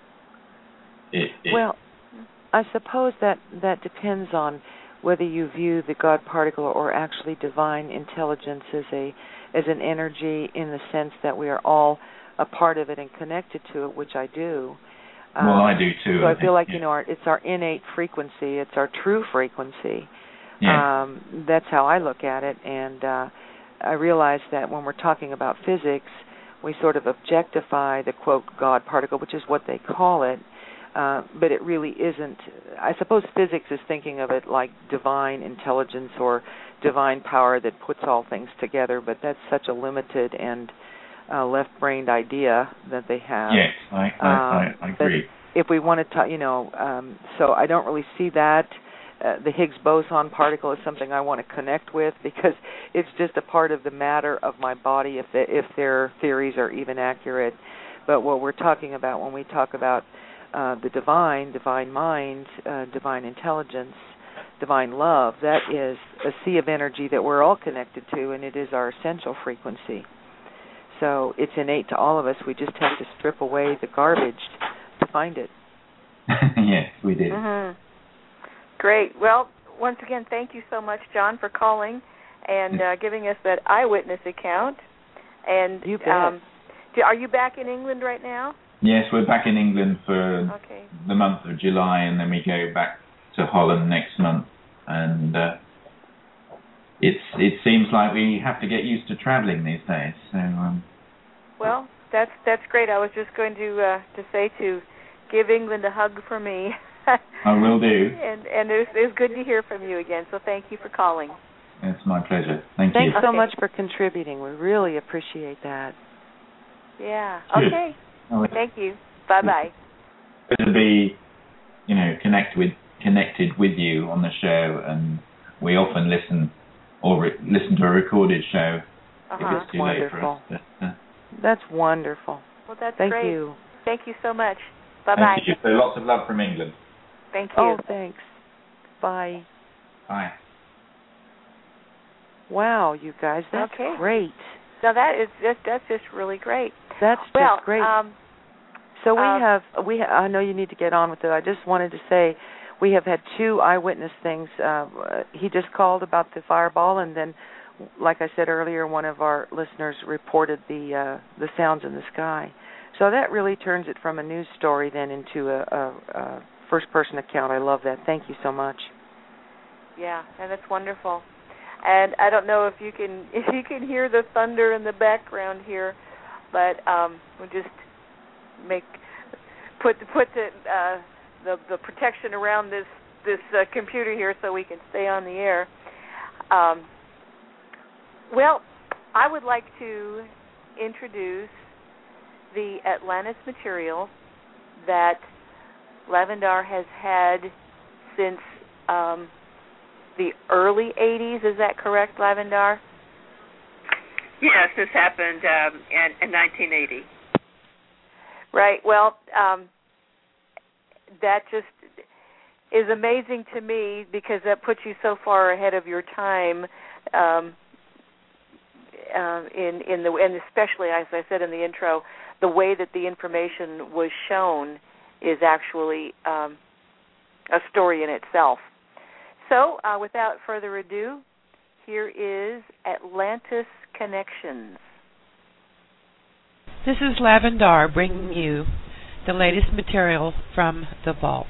it, it well, I suppose that that depends on whether you view the God particle or actually divine intelligence as a as an energy, in the sense that we are all a part of it and connected to it, which I do. Well, um, I do too. So I, I feel think, like yeah. you know, our, it's our innate frequency, it's our true frequency. Yeah. Um, that's how I look at it, and uh, I realize that when we're talking about physics, we sort of objectify the quote God particle, which is what they call it. Uh, but it really isn't. I suppose physics is thinking of it like divine intelligence or divine power that puts all things together, but that's such a limited and uh, left-brained idea that they have. Yes, I, I, um, I, I agree. If we want to, you know, um, so I don't really see that. Uh, the Higgs boson particle is something I want to connect with, because it's just a part of the matter of my body, if the, if their theories are even accurate. But what we're talking about when we talk about Uh, the divine, divine mind, uh, divine intelligence, divine love, that is a sea of energy that we're all connected to, and it is our essential frequency. So it's innate to all of us. We just have to strip away the garbage to find it. Yes, we do. Mm-hmm. Great. Well, once again, thank you so much, John, for calling and uh, giving us that eyewitness account. And you bet. Um, are you back in England right now? Yes, we're back in England for okay. the month of July, and then we go back to Holland next month. And uh, it's it seems like we have to get used to traveling these days. So, um, well, that's that's great. I was just going to uh, to say to give England a hug for me. I will do. And and it was, it was good to hear from you again. So thank you for calling. It's my pleasure. Thank Thanks you. Thanks so okay. much for contributing. We really appreciate that. Yeah. Good. Okay. Oh, thank you. Bye bye. Good to be, you know, connect with connected with you on the show, and we often listen or re- listen to a recorded show. Uh-huh. If it's too wonderful. late for us. But, uh, that's wonderful. Well, that's thank great. you. Thank you so much. Bye bye. Thank you. So lots of love from England. Thank you. Oh, thanks. Bye. Bye. Wow, you guys, that's okay. great. No, that is just that's just really great. That's just well, great. Um, so we um, have we. Ha- I know you need to get on with it. I just wanted to say we have had two eyewitness things. Uh, he just called about the fireball, and then, like I said earlier, one of our listeners reported the uh, the sounds in the sky. So that really turns it from a news story then into a, a, a first-person account. I love that. Thank you so much. Yeah, and that's wonderful. And I don't know if you can if you can hear the thunder in the background here, but um, we'll just make put put the uh, the, the protection around this this uh, computer here so we can stay on the air. Um, well, I would like to introduce the Atlantis material that Lavendar has had since um, the early eighties. Is that correct, Lavendar? Yes, this happened um, in, in nineteen eighty. Right. Well, um, that just is amazing to me because that puts you so far ahead of your time. Um, um, in in the and especially, as I said in the intro, the way that the information was shown is actually um, a story in itself. So, uh, without further ado, here is Atlantis Connections. This is Lavendar bringing you the latest material from the vault.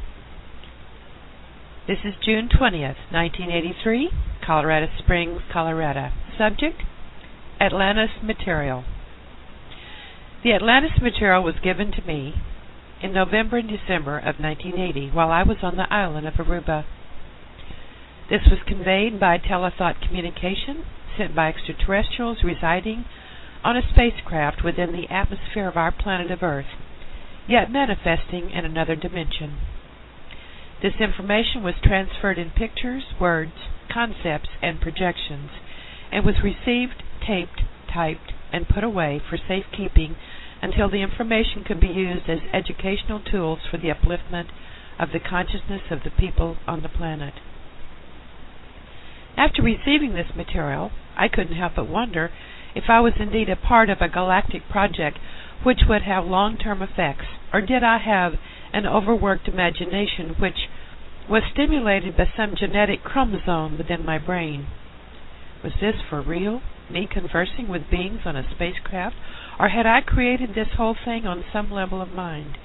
This is June twentieth, nineteen eighty-three, Colorado Springs, Colorado. Subject, Atlantis material. The Atlantis material was given to me in November and December of nineteen eighty while I was on the island of Aruba. This was conveyed by telethought communication sent by extraterrestrials residing on a spacecraft within the atmosphere of our planet of Earth, yet manifesting in another dimension. This information was transferred in pictures, words, concepts, and projections, and was received, taped, typed, and put away for safekeeping until the information could be used as educational tools for the upliftment of the consciousness of the people on the planet. After receiving this material, I couldn't help but wonder if I was indeed a part of a galactic project which would have long-term effects, or did I have an overworked imagination which was stimulated by some genetic chromosome within my brain. Was this for real, me conversing with beings on a spacecraft, or had I created this whole thing on some level of mind?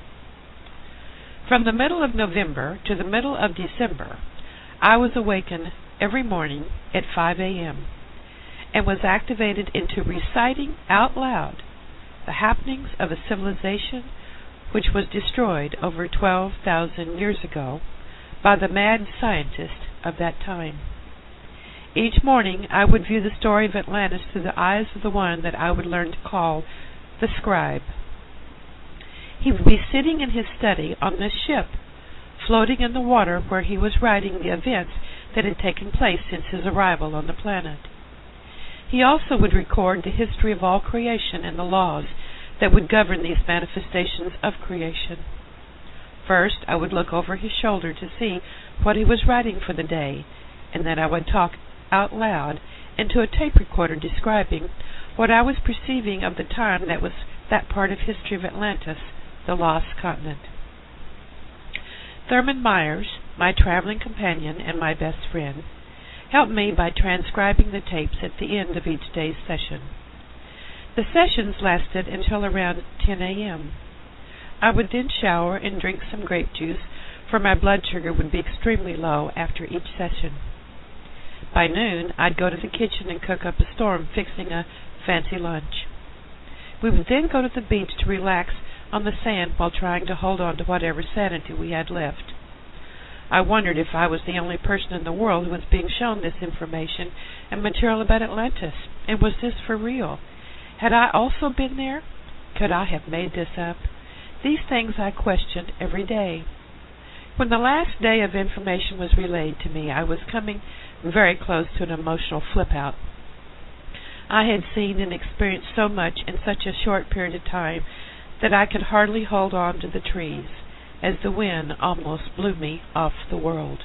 From the middle of November to the middle of December, I was awakened every morning at five a.m. and was activated into reciting out loud the happenings of a civilization which was destroyed over twelve thousand years ago by the mad scientist of that time. Each morning I would view the story of Atlantis through the eyes of the one that I would learn to call the scribe. He would be sitting in his study on this ship, floating in the water where he was writing the events that had taken place since his arrival on the planet. He also would record the history of all creation and the laws that would govern these manifestations of creation. First, I would look over his shoulder to see what he was writing for the day, and then I would talk out loud into a tape recorder describing what I was perceiving of the time that was that part of history of Atlantis, the lost continent. Thurman Myers, my traveling companion and my best friend, helped me by transcribing the tapes at the end of each day's session. The sessions lasted until around ten a.m. I would then shower and drink some grape juice, for my blood sugar would be extremely low after each session. By noon, I'd go to the kitchen and cook up a storm, fixing a fancy lunch. We would then go to the beach to relax on the sand while trying to hold on to whatever sanity we had left. I wondered if I was the only person in the world who was being shown this information and material about Atlantis, and was this for real? Had I also been there? Could I have made this up? These things I questioned every day. When the last day of information was relayed to me, I was coming very close to an emotional flip-out. I had seen and experienced so much in such a short period of time that I could hardly hold on to the trees, as the wind almost blew me off the world.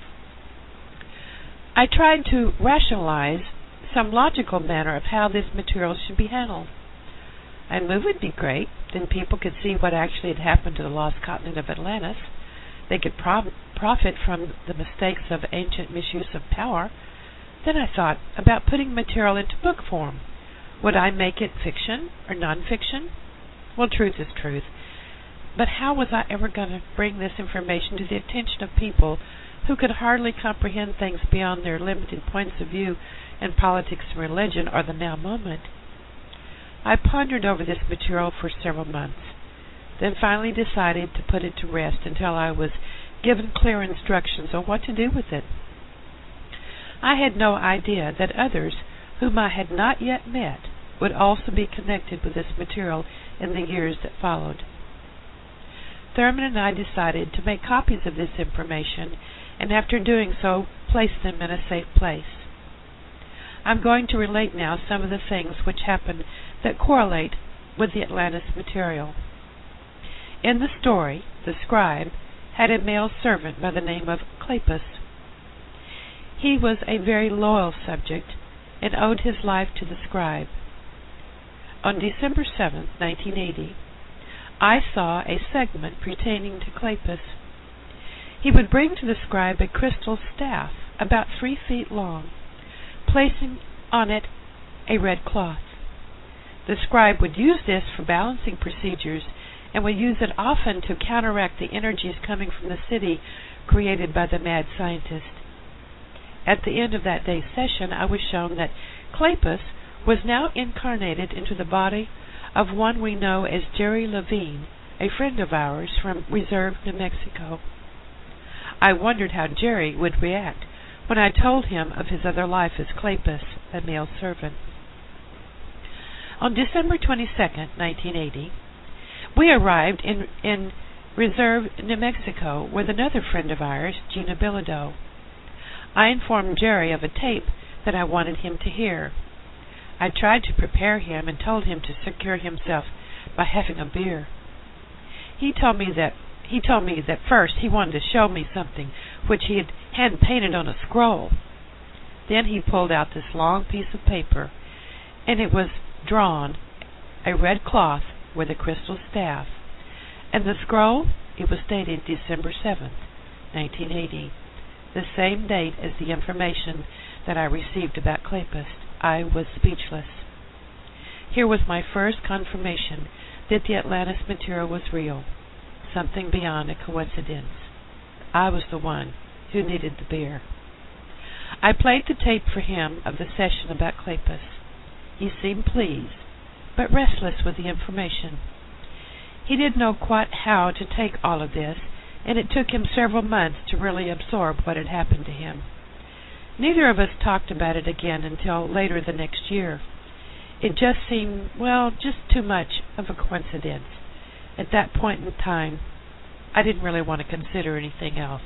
I tried to rationalize some logical manner of how this material should be handled. I knew it would be great, then people could see what actually had happened to the lost continent of Atlantis. They could pro- profit from the mistakes of ancient misuse of power. Then I thought about putting material into book form. Would I make it fiction or non-fiction? Well, truth is truth. But how was I ever going to bring this information to the attention of people who could hardly comprehend things beyond their limited points of view in politics and religion or the now moment? I pondered over this material for several months, then finally decided to put it to rest until I was given clear instructions on what to do with it. I had no idea that others whom I had not yet met would also be connected with this material in the years that followed. Thurman and I decided to make copies of this information, and after doing so, place them in a safe place. I'm going to relate now some of the things which happened that correlate with the Atlantis material. In the story, the scribe had a male servant by the name of Clepus. He was a very loyal subject and owed his life to the scribe. On December seventh, nineteen eighty, I saw a segment pertaining to Clapus. He would bring to the scribe a crystal staff about three feet long, placing on it a red cloth. The scribe would use this for balancing procedures and would use it often to counteract the energies coming from the city created by the mad scientist. At the end of that day's session, I was shown that Clapus was now incarnated into the body of one we know as Jerry Levine, a friend of ours from Reserve, New Mexico. I wondered how Jerry would react when I told him of his other life as Clapus, a male servant. On December twenty-second, nineteen eighty, we arrived in, in Reserve, New Mexico, with another friend of ours, Gina Bilodeau. I informed Jerry of a tape that I wanted him to hear. I tried to prepare him and told him to secure himself by having a beer. He told me that he told me that first he wanted to show me something which he had hand painted on a scroll. Then he pulled out this long piece of paper, and it was drawn a red cloth with a crystal staff. And the scroll, it was dated December seventh, nineteen eighty, the same date as the information that I received about Clapus. I was speechless. Here was my first confirmation that the Atlantis material was real, something beyond a coincidence. I was the one who needed the beer. I played the tape for him of the session about Clapus. He seemed pleased, but restless with the information. He didn't know quite how to take all of this, and it took him several months to really absorb what had happened to him. Neither of us talked about it again until later the next year. It just seemed, well, just too much of a coincidence. At that point in time, I didn't really want to consider anything else.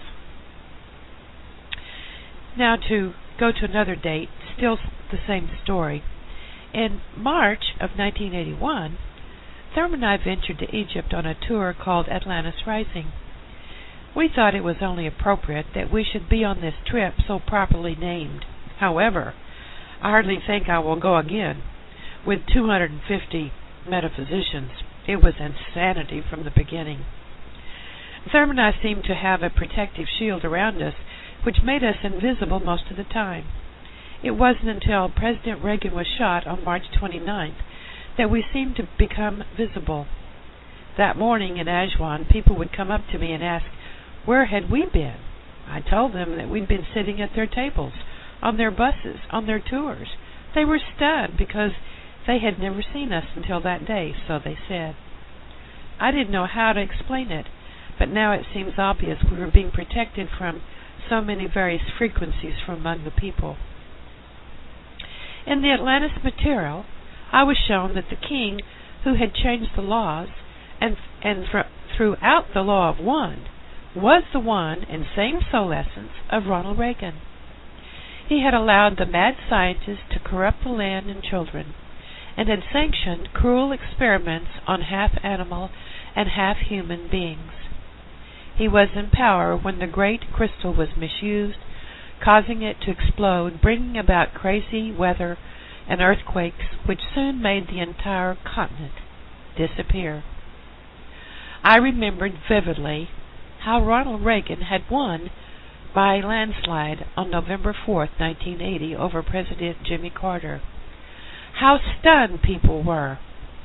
Now to go to another date, still the same story. In March of nineteen eighty-one, Thurman and I ventured to Egypt on a tour called Atlantis Rising. We thought it was only appropriate that we should be on this trip so properly named. However, I hardly think I will go again. With two hundred fifty metaphysicians, it was insanity from the beginning. Thurman and I seemed to have a protective shield around us, which made us invisible most of the time. It wasn't until President Reagan was shot on March twenty-ninth that we seemed to become visible. That morning in Aswan, people would come up to me and ask, where had we been? I told them that we'd been sitting at their tables, on their buses, on their tours. They were stunned because they had never seen us until that day, so they said. I didn't know how to explain it, but now it seems obvious we were being protected from so many various frequencies from among the people. In the Atlantis material, I was shown that the king who had changed the laws and, and th- throughout the law of one was the one and same soul essence of Ronald Reagan. He had allowed the mad scientists to corrupt the land and children, and had sanctioned cruel experiments on half-animal and half-human beings. He was in power when the great crystal was misused, causing it to explode, bringing about crazy weather and earthquakes, which soon made the entire continent disappear. I remembered vividly how Ronald Reagan had won by landslide on November fourth, nineteen eighty, over President Jimmy Carter. How stunned people were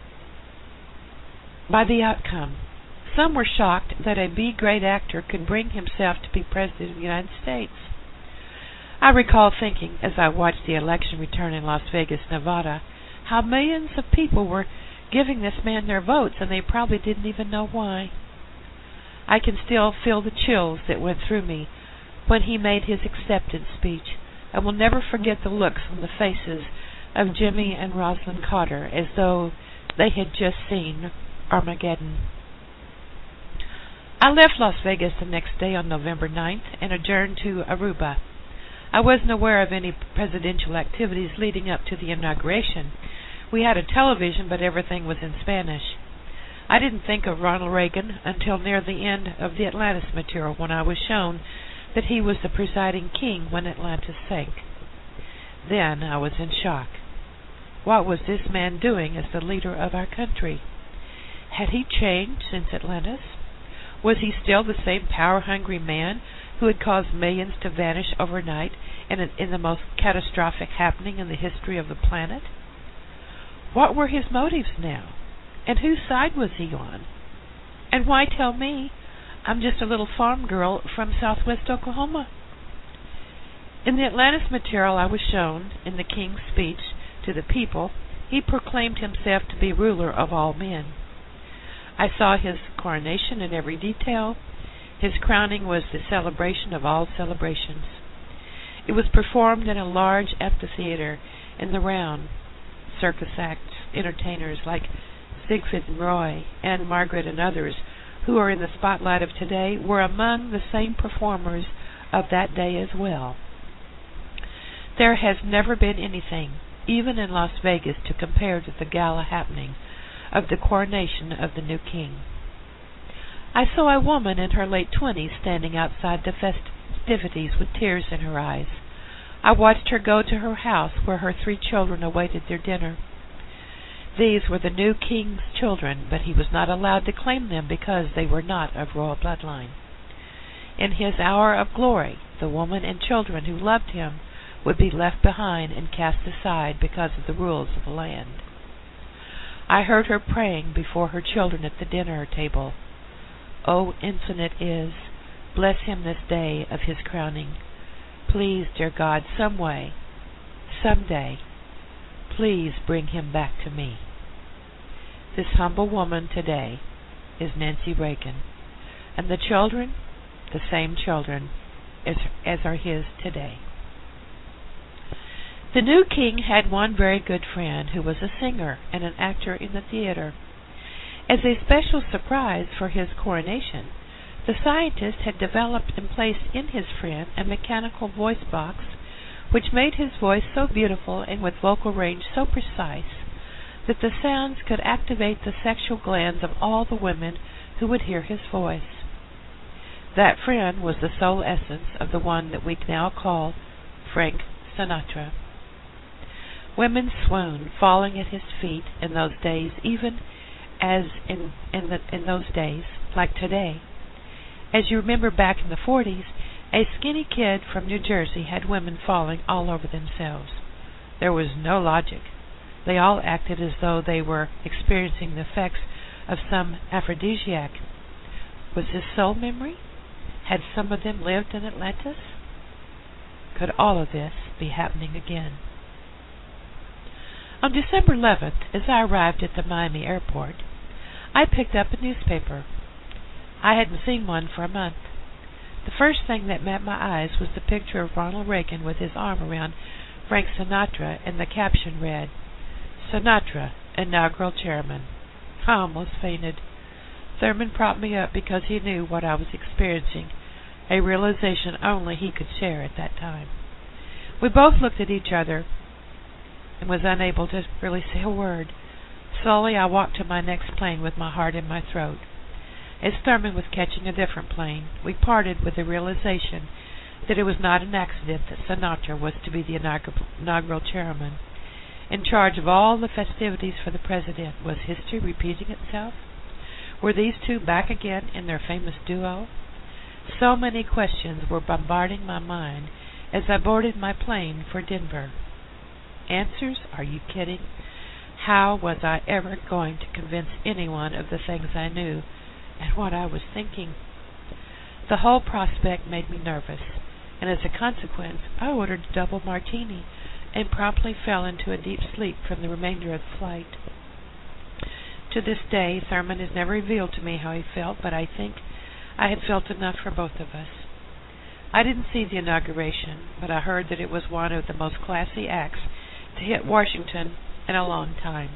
by the outcome. Some were shocked that a B-grade actor could bring himself to be President of the United States. I recall thinking, as I watched the election return in Las Vegas, Nevada, how millions of people were giving this man their votes, and they probably didn't even know why. I can still feel the chills that went through me when he made his acceptance speech. I will never forget the looks on the faces of Jimmy and Rosalind Carter, as though they had just seen Armageddon. I left Las Vegas the next day on November ninth and adjourned to Aruba. I wasn't aware of any presidential activities leading up to the inauguration. We had a television, but everything was in Spanish. I didn't think of Ronald Reagan until near the end of the Atlantis material, when I was shown that he was the presiding king when Atlantis sank. Then I was in shock. What was this man doing as the leader of our country? Had he changed since Atlantis? Was he still the same power-hungry man who had caused millions to vanish overnight in, an, in the most catastrophic happening in the history of the planet? What were his motives now? And whose side was he on? And why tell me? I'm just a little farm girl from southwest Oklahoma. In the Atlantis material I was shown, in the king's speech to the people, he proclaimed himself to be ruler of all men. I saw his coronation in every detail. His crowning was the celebration of all celebrations. It was performed in a large amphitheater in the round. Circus acts, entertainers like Siegfried and Roy, Anne Margaret, and others who are in the spotlight of today were among the same performers of that day as well. There has never been anything, even in Las Vegas, to compare to the gala happening of the coronation of the new king. I saw a woman in her late twenties standing outside the festivities with tears in her eyes. I watched her go to her house where her three children awaited their dinner. These were the new king's children, but he was not allowed to claim them because they were not of royal bloodline. In his hour of glory, the woman and children who loved him would be left behind and cast aside because of the rules of the land. I heard her praying before her children at the dinner table. O infinite is, bless him this day of his crowning. Please, dear God, some way, some day, please bring him back to me. This humble woman today is Nancy Reagan, and the children, the same children as, as are his today. The new king had one very good friend who was a singer and an actor in the theater. As a special surprise for his coronation, the scientist had developed and placed in his friend a mechanical voice box which made his voice so beautiful and with vocal range so precise that the sounds could activate the sexual glands of all the women who would hear his voice. That friend was the sole essence of the one that we now call Frank Sinatra. Women swooned, falling at his feet in those days, even as in in, the, in those days, like today. As you remember, back in the forties, a skinny kid from New Jersey had women falling all over themselves. There was no logic. They all acted as though they were experiencing the effects of some aphrodisiac. Was this soul memory? Had some of them lived in Atlantis? Could all of this be happening again? On December eleventh, as I arrived at the Miami airport, I picked up a newspaper. I hadn't seen one for a month. The first thing that met my eyes was the picture of Ronald Reagan with his arm around Frank Sinatra, and the caption read, Sinatra, inaugural chairman. I almost fainted. Thurman propped me up because he knew what I was experiencing, a realization only he could share at that time. We both looked at each other and was unable to really say a word. Slowly I walked to my next plane with my heart in my throat. As Thurman was catching a different plane, we parted with the realization that it was not an accident that Sinatra was to be the inaugural chairman. In charge of all the festivities for the president. Was history repeating itself? Were these two back again in their famous duo? So many questions were bombarding my mind as I boarded my plane for Denver. Answers? Are you kidding? How was I ever going to convince anyone of the things I knew and what I was thinking? The whole prospect made me nervous, and as a consequence, I ordered a double martini and promptly fell into a deep sleep from the remainder of the flight. To this day, Thurman has never revealed to me how he felt, but I think I had felt enough for both of us. I didn't see the inauguration, but I heard that it was one of the most classy acts to hit Washington in a long time.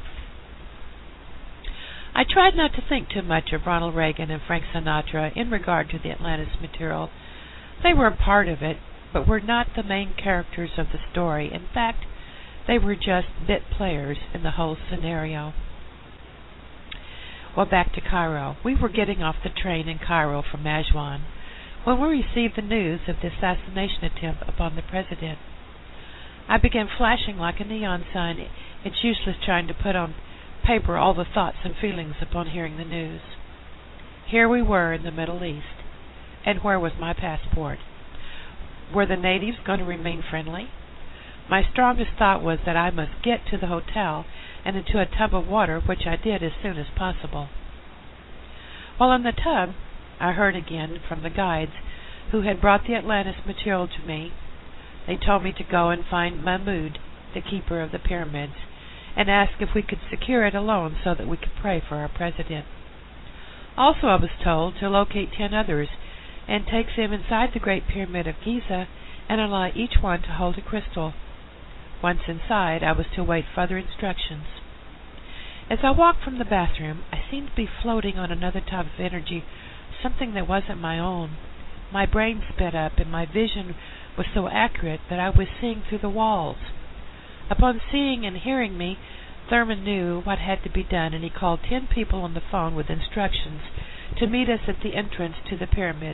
I tried not to think too much of Ronald Reagan and Frank Sinatra in regard to the Atlantis material. They were a part of it, but were not the main characters of the story. In fact, they were just bit players in the whole scenario. Well, back to Cairo. We were getting off the train in Cairo from Majwan when we received the news of the assassination attempt upon the president. I began flashing like a neon sign. It's useless trying to put on paper all the thoughts and feelings upon hearing the news. Here we were in the Middle East, and where was my passport? Were the natives going to remain friendly? My strongest thought was that I must get to the hotel and into a tub of water, which I did as soon as possible. While in the tub, I heard again from the guides who had brought the Atlantis material to me. They told me to go and find Mahmud, the keeper of the pyramids, and ask if we could secure it alone so that we could pray for our president. Also, I was told to locate ten others and take them inside the Great Pyramid of Giza and allow each one to hold a crystal. Once inside, I was to await further instructions. As I walked from the bathroom, I seemed to be floating on another type of energy, something that wasn't my own. My brain sped up, and my vision was so accurate that I was seeing through the walls. Upon seeing and hearing me, Thurman knew what had to be done, and he called ten people on the phone with instructions to meet us at the entrance to the pyramid.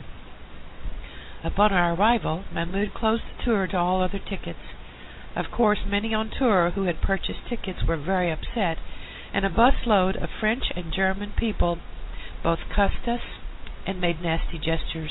Upon our arrival, Mahmud closed the tour to all other tickets. Of course, many on tour who had purchased tickets were very upset, and a busload of French and German people both cussed us and made nasty gestures.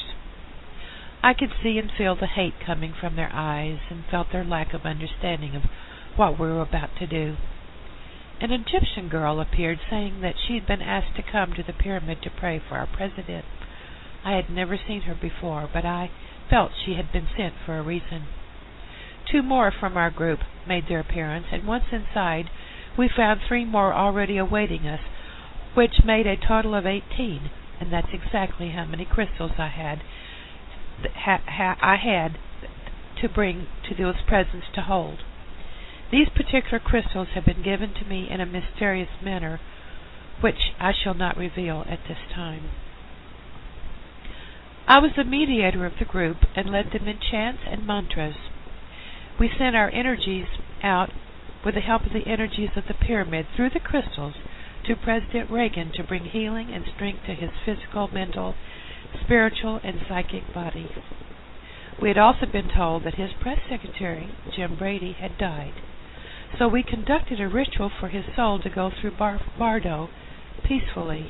I could see and feel the hate coming from their eyes, and felt their lack of understanding of what we were about to do. An Egyptian girl appeared, saying that she had been asked to come to the pyramid to pray for our president. I had never seen her before, but I felt she had been sent for a reason. Two more from our group made their appearance, and once inside, we found three more already awaiting us, which made a total of eighteen, and that's exactly how many crystals I had ha, ha, I had to bring to those presents to hold. These particular crystals have been given to me in a mysterious manner, which I shall not reveal at this time. I was the mediator of the group and led them in chants and mantras. We sent our energies out with the help of the energies of the pyramid through the crystals to President Reagan to bring healing and strength to his physical, mental, spiritual, and psychic body. We had also been told that his press secretary, Jim Brady, had died. So we conducted a ritual for his soul to go through Bar- Bardo peacefully.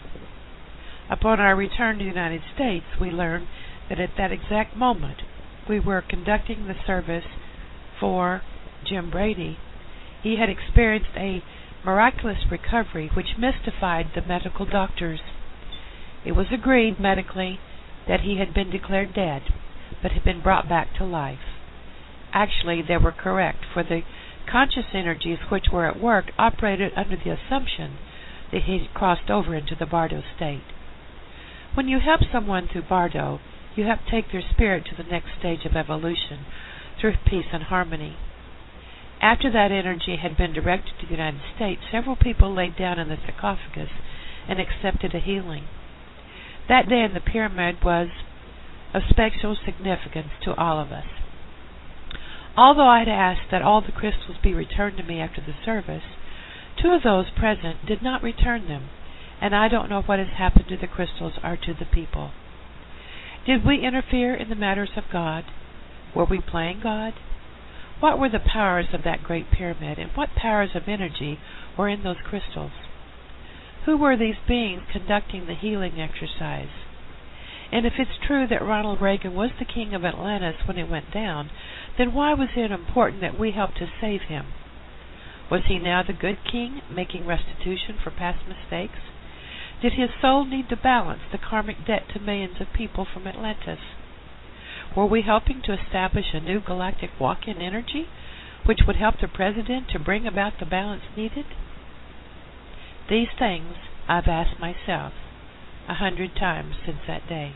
Upon our return to the United States, we learned that at that exact moment we were conducting the service for Jim Brady. He had experienced a miraculous recovery which mystified the medical doctors. It was agreed medically that he had been declared dead, but had been brought back to life. Actually, they were correct, for the conscious energies which were at work operated under the assumption that he had crossed over into the Bardo state. When you help someone through Bardo, you help take their spirit to the next stage of evolution through peace and harmony. After that energy had been directed to the United States, several people laid down in the sarcophagus and accepted a healing. That day in the pyramid was of special significance to all of us. Although I had asked that all the crystals be returned to me after the service, two of those present did not return them, and I don't know what has happened to the crystals or to the people. Did we interfere in the matters of God? Were we playing God? What were the powers of that great pyramid, and what powers of energy were in those crystals? Who were these beings conducting the healing exercise? And if it's true that Ronald Reagan was the king of Atlantis when it went down, then why was it important that we helped to save him? Was he now the good king, making restitution for past mistakes? Did his soul need to balance the karmic debt to millions of people from Atlantis? Were we helping to establish a new galactic walk-in energy, which would help the president to bring about the balance needed? These things I've asked myself a hundred times since that day.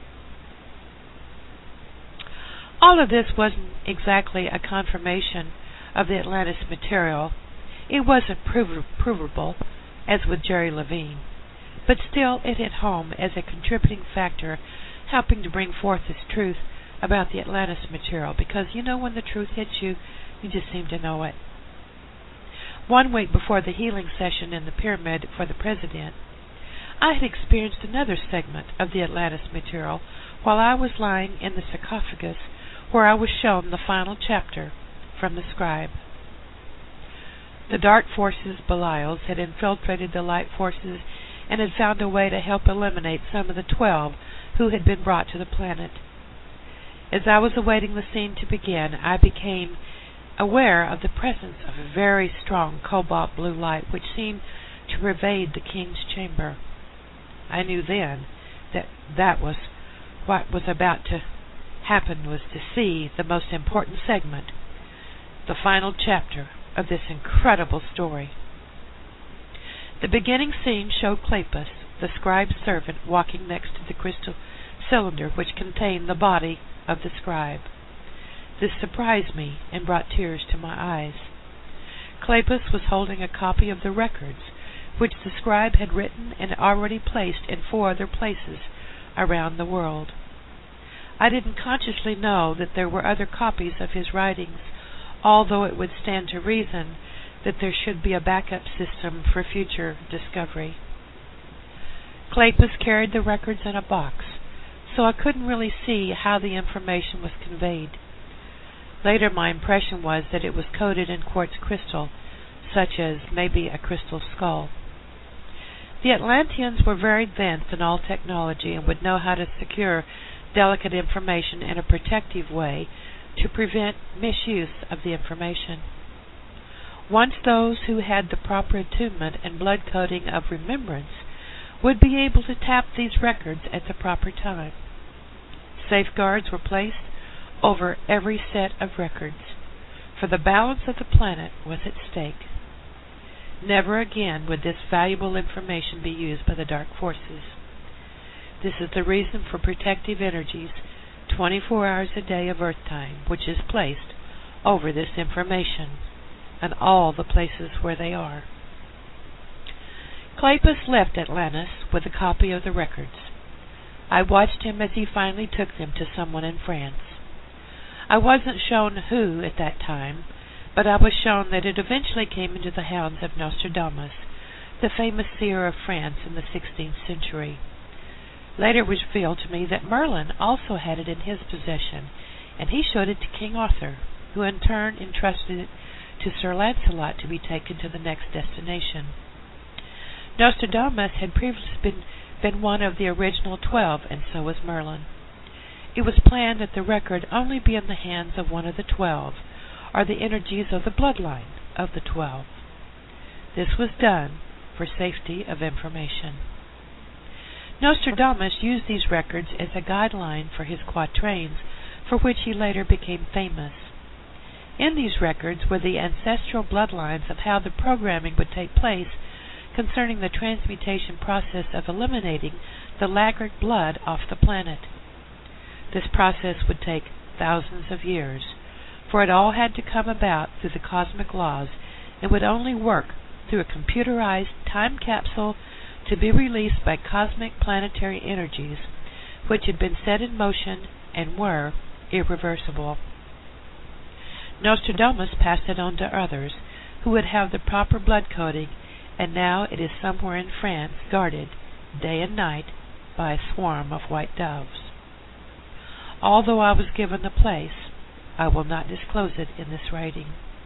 All of this wasn't exactly a confirmation of the Atlantis material. It wasn't prov- provable, as with Jerry Levine, but still it hit home as a contributing factor, helping to bring forth this truth about the Atlantis material, because you know when the truth hits you, you just seem to know it. One week before the healing session in the pyramid for the president, I had experienced another segment of the Atlantis material while I was lying in the sarcophagus, where I was shown the final chapter from the scribe. The dark forces, Belials, had infiltrated the light forces and had found a way to help eliminate some of the twelve who had been brought to the planet. As I was awaiting the scene to begin, I became aware of the presence of a very strong cobalt blue light which seemed to pervade the king's chamber. I knew then that that was what was about to happen, was to see the most important segment, the final chapter of this incredible story. The beginning scene showed Cleopas, the scribe's servant, walking next to the crystal cylinder which contained the body of the scribe. This surprised me and brought tears to my eyes. Cleopas was holding a copy of the records which the scribe had written and already placed in four other places around the world. I didn't consciously know that there were other copies of his writings, although it would stand to reason that there should be a backup system for future discovery. Cleopas carried the records in a box, so I couldn't really see how the information was conveyed. Later my impression was that it was coated in quartz crystal, such as maybe a crystal skull. The Atlanteans were very advanced in all technology and would know how to secure delicate information in a protective way to prevent misuse of the information. Once those who had the proper attunement and blood coding of remembrance would be able to tap these records at the proper time. Safeguards were placed over every set of records, for the balance of the planet was at stake. Never again would this valuable information be used by the dark forces. This is the reason for protective energies, twenty-four hours a day of Earth time, which is placed over this information and all the places where they are. Cleopas left Atlantis with a copy of the records. I watched him as he finally took them to someone in France. I wasn't shown who at that time, but I was shown that it eventually came into the hands of Nostradamus, the famous seer of France in the sixteenth century. Later it was revealed to me that Merlin also had it in his possession, and he showed it to King Arthur, who in turn entrusted it to Sir Lancelot to be taken to the next destination. Nostradamus had previously been, been one of the original twelve, and so was Merlin. It was planned that the record only be in the hands of one of the twelve, or the energies of the bloodline of the twelve. This was done for safety of information. Nostradamus used these records as a guideline for his quatrains, for which he later became famous. In these records were the ancestral bloodlines of how the programming would take place concerning the transmutation process of eliminating the laggard blood off the planet. This process would take thousands of years, for it all had to come about through the cosmic laws and would only work through a computerized time capsule to be released by cosmic planetary energies which had been set in motion and were irreversible. Nostradamus passed it on to others who would have the proper blood coding, and now it is somewhere in France guarded day and night by a swarm of white doves. Although I was given the place, I will not disclose it in this writing.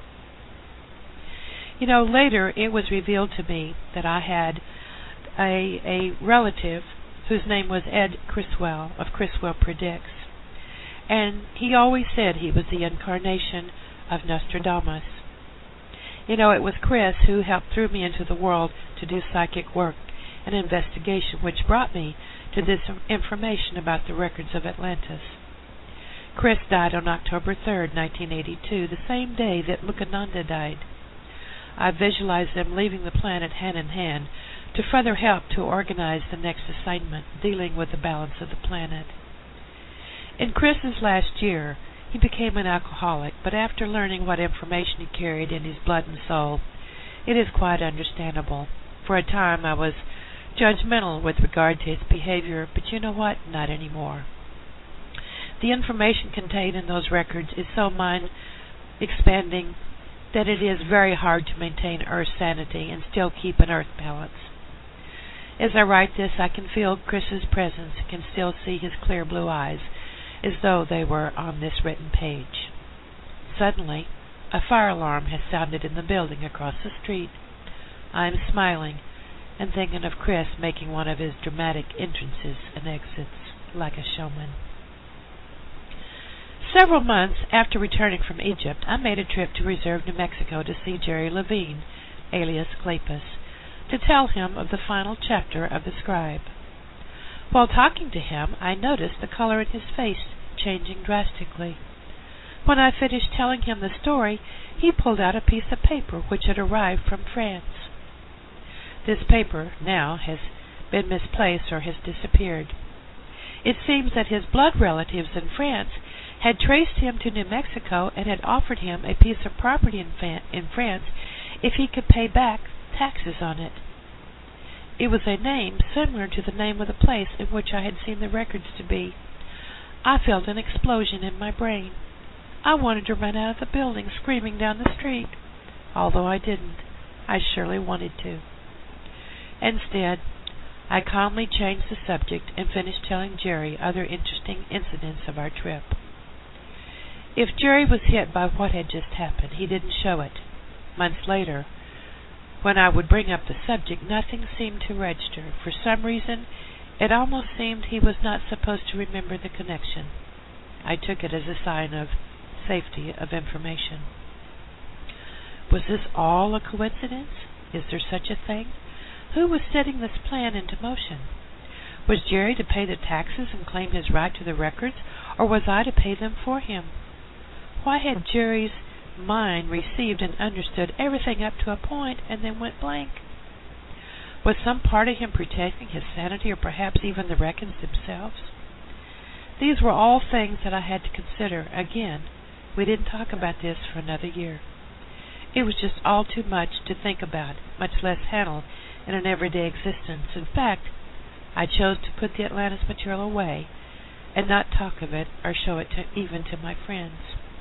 You know, later it was revealed to me that I had a, a relative whose name was Ed Criswell of Criswell Predicts, and he always said he was the incarnation of Nostradamus. You know, it was Chris who helped throw me into the world to do psychic work and investigation, which brought me to this information about the records of Atlantis. Chris died on October third, nineteen eighty-two, the same day that Mukhananda died. I visualized them leaving the planet hand in hand to further help to organize the next assignment dealing with the balance of the planet. In Chris's last year, he became an alcoholic, but after learning what information he carried in his blood and soul, it is quite understandable. For a time I was judgmental with regard to his behavior, but you know what? Not anymore. The information contained in those records is so mind-expanding that it is very hard to maintain Earth sanity and still keep an Earth balance. As I write this, I can feel Chris's presence and can still see his clear blue eyes, as though they were on this written page. Suddenly, A fire alarm has sounded in the building across the street. I am smiling and thinking of Chris making one of his dramatic entrances and exits like a showman. Several months after returning from Egypt, I made a trip to Reserve, New Mexico to see Jerry Levine, alias Clapus, to tell him of the final chapter of The Scribe. While talking to him, I noticed the color in his face changing drastically. When I finished telling him the story, he pulled out a piece of paper which had arrived from France. This paper now has been misplaced or has disappeared. It seems that his blood relatives in France had traced him to New Mexico and had offered him a piece of property in, Fa- in France if he could pay back taxes on it. It was a name similar to the name of the place in which I had seen the records to be. I felt an explosion in my brain. I wanted to run out of the building screaming down the street. Although I didn't, I surely wanted to. Instead, I calmly changed the subject and finished telling Jerry other interesting incidents of our trip. If Jerry was hit by what had just happened, he didn't show it. Months later, when I would bring up the subject, nothing seemed to register. For some reason, it almost seemed he was not supposed to remember the connection. I took it as a sign of safety of information. Was this all a coincidence? Is there such a thing? Who was setting this plan into motion? Was Jerry to pay the taxes and claim his right to the records, or was I to pay them for him? Why had Jerry's mind received and understood everything up to a point and then went blank? Was some part of him protecting his sanity, or perhaps even the records themselves? These were all things that I had to consider. Again, we didn't talk about this for another year. It was just all too much to think about, much less handle in an everyday existence. In fact, I chose to put the Atlantis material away and not talk of it or show it to, even to my friends.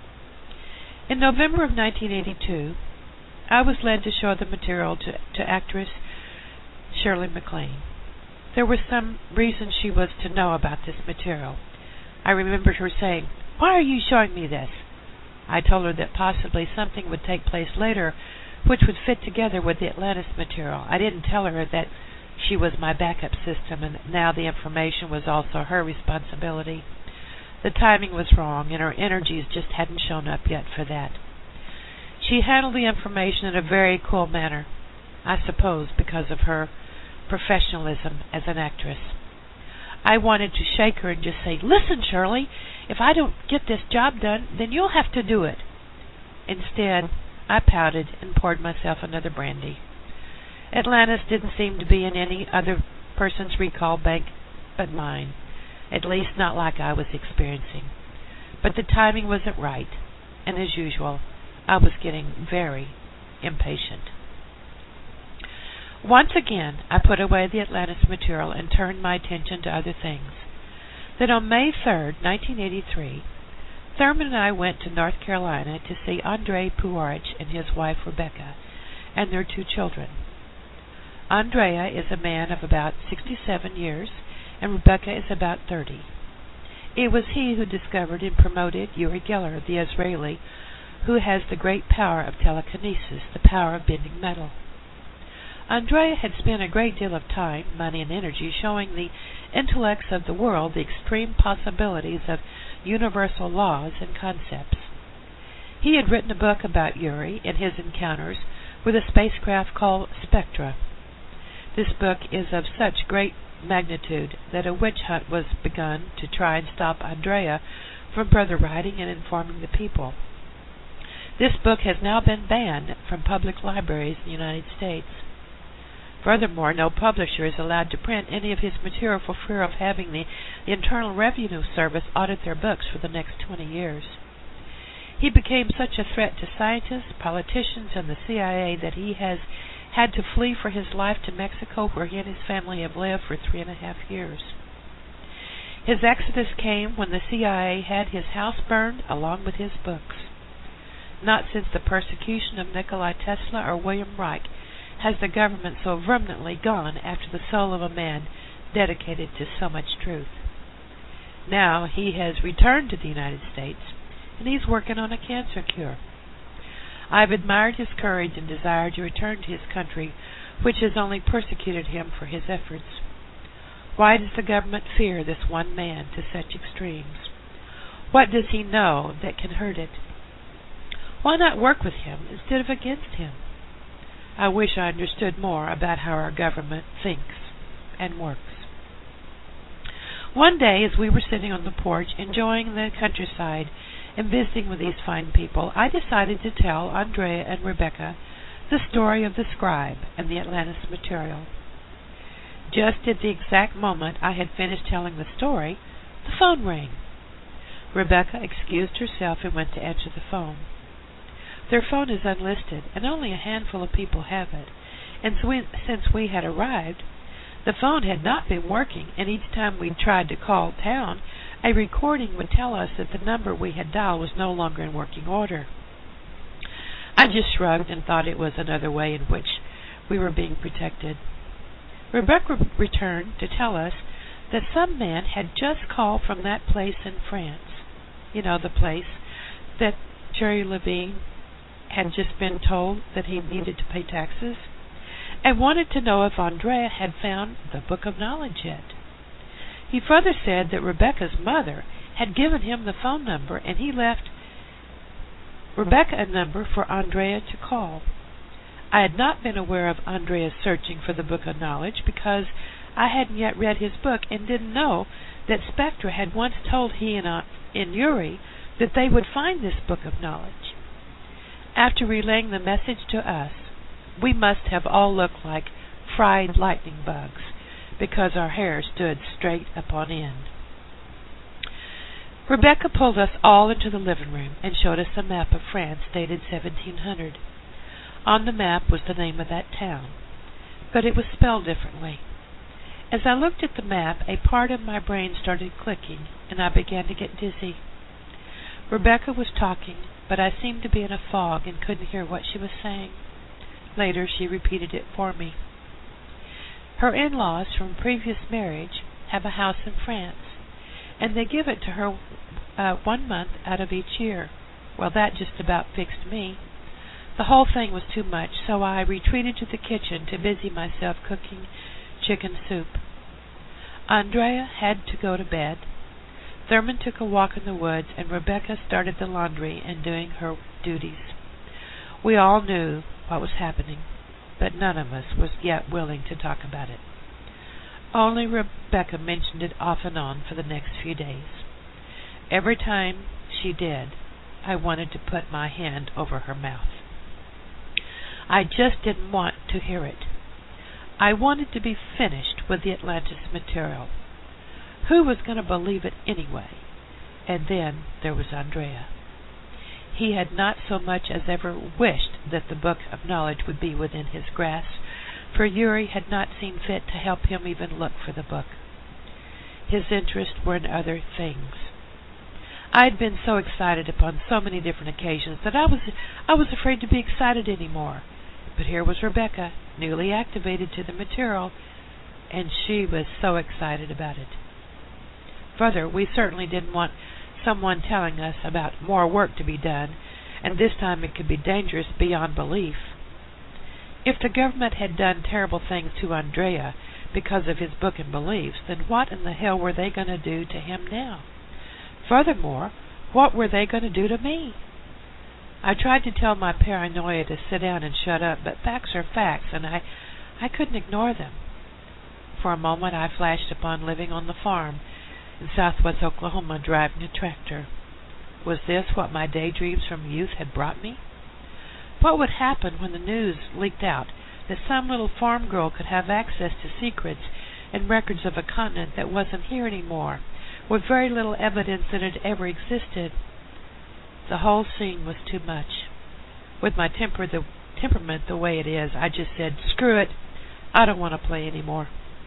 In November of nineteen eighty-two, I was led to show the material to, to actress Shirley MacLaine. There was some reason she was to know about this material. I remembered her saying, "Why are you showing me this?" I told her that possibly something would take place later which would fit together with the Atlantis material. I didn't tell her that she was my backup system and now the information was also her responsibility. The timing was wrong and her energies just hadn't shown up yet for that. She handled the information in a very cool manner, I suppose because of her professionalism as an actress. I wanted to shake her and just say, "Listen, Shirley, if I don't get this job done, then you'll have to do it." Instead, I pouted and poured myself another brandy. Atlantis didn't seem to be in any other person's recall bank but mine, at least not like I was experiencing. But the timing wasn't right, and as usual, I was getting very impatient. Once again, I put away the Atlantis material and turned my attention to other things. Then on May third, nineteen eighty-three, Thurman and I went to North Carolina to see Andrei Puharich and his wife Rebecca and their two children. Andrea is a man of about sixty-seven years and Rebecca is about thirty. It was he who discovered and promoted Uri Geller, the Israeli, who has the great power of telekinesis, the power of bending metal. Andrea had spent a great deal of time, money, and energy showing the intellects of the world the extreme possibilities of universal laws and concepts. He had written a book about Uri and his encounters with a spacecraft called Spectra. This book is of such great magnitude that a witch hunt was begun to try and stop Andrea from further writing and informing the people. This book has now been banned from public libraries in the United States. Furthermore, no publisher is allowed to print any of his material for fear of having the, the Internal Revenue Service audit their books for the next twenty years. He became such a threat to scientists, politicians, and the C I A that he has had to flee for his life to Mexico, where he and his family have lived for three and a half years. His exodus came when the C I A had his house burned along with his books. Not since the persecution of Nikola Tesla or William Reich has the government so vehemently gone after the soul of a man dedicated to so much truth. Now he has returned to the United States, and he's working on a cancer cure. I have admired his courage and desire to return to his country, which has only persecuted him for his efforts. Why does the government fear this one man to such extremes? What does he know that can hurt it? Why not work with him instead of against him? I wish I understood more about how our government thinks and works. One day, as we were sitting on the porch enjoying the countryside and visiting with these fine people, I decided to tell Andrea and Rebecca the story of the scribe and the Atlantis material. Just at the exact moment I had finished telling the story, the phone rang. Rebecca excused herself and went to answer the phone. Their phone is unlisted, and only a handful of people have it, and so we, since we had arrived, the phone had not been working, and each time we tried to call town, a recording would tell us that the number we had dialed was no longer in working order. I just shrugged and thought it was another way in which we were being protected. Rebecca returned to tell us that some man had just called from that place in France. You know, the place that Jerry Levine had just been told that he needed to pay taxes, and wanted to know if Andrea had found the Book of Knowledge yet. He further said that Rebecca's mother had given him the phone number, and he left Rebecca a number for Andrea to call. I had not been aware of Andrea's searching for the Book of Knowledge because I hadn't yet read his book and didn't know that Spectra had once told he and, uh, and Yuri that they would find this Book of Knowledge. After relaying the message to us, we must have all looked like fried lightning bugs because our hair stood straight upon end. Rebecca pulled us all into the living room and showed us a map of France dated seventeen hundred. On the map was the name of that town, but it was spelled differently. As I looked at the map, a part of my brain started clicking, and I began to get dizzy. Rebecca was talking, but I seemed to be in a fog and couldn't hear what she was saying. Later, she repeated it for me. Her in-laws from previous marriage have a house in France, and they give it to her uh, one month out of each year. Well, that just about fixed me. The whole thing was too much, so I retreated to the kitchen to busy myself cooking chicken soup. Andrea had to go to bed. Thurman took a walk in the woods, and Rebecca started the laundry and doing her duties. We all knew what was happening, but none of us was yet willing to talk about it. Only Rebecca mentioned it off and on for the next few days. Every time she did, I wanted to put my hand over her mouth. I just didn't want to hear it. I wanted to be finished with the Atlantis material. Who was going to believe it anyway? And then there was Andrea. He had not so much as ever wished that the Book of Knowledge would be within his grasp, for Yuri had not seen fit to help him even look for the book. His interests were in other things. I had been so excited upon so many different occasions that I was I was afraid to be excited anymore. But here was Rebecca, newly activated to the material, and she was so excited about it. Further, we certainly didn't want someone telling us about more work to be done, and this time it could be dangerous beyond belief. If the government had done terrible things to Andrea because of his book and beliefs, then what in the hell were they going to do to him now? Furthermore, what were they going to do to me? I tried to tell my paranoia to sit down and shut up, but facts are facts, and I, I couldn't ignore them. For a moment I flashed upon living on the farm in southwest Oklahoma driving a tractor. Was this what my daydreams from youth had brought me? What would happen when the news leaked out that some little farm girl could have access to secrets and records of a continent that wasn't here anymore, with very little evidence that it ever existed? The whole scene was too much. With my temper the temperament the way it is, I just said, screw it, I don't want to play anymore.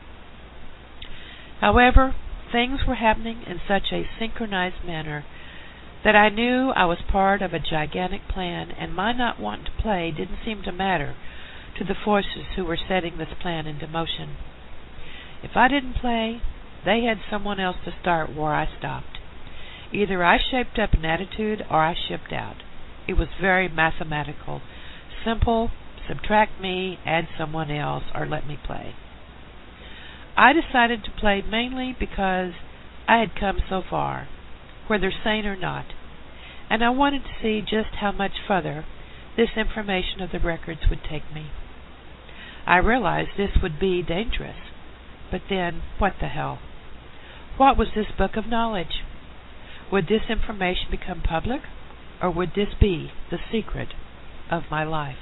However, things were happening in such a synchronized manner that I knew I was part of a gigantic plan, and my not wanting to play didn't seem to matter to the forces who were setting this plan into motion. If I didn't play, they had someone else to start where I stopped. Either I shaped up an attitude or I shipped out. It was very mathematical. Simple, subtract me, add someone else, or let me play. I decided to play mainly because I had come so far, whether sane or not, and I wanted to see just how much further this information of the records would take me. I realized this would be dangerous, but then, what the hell? What was this book of knowledge? Would this information become public, or would this be the secret of my life?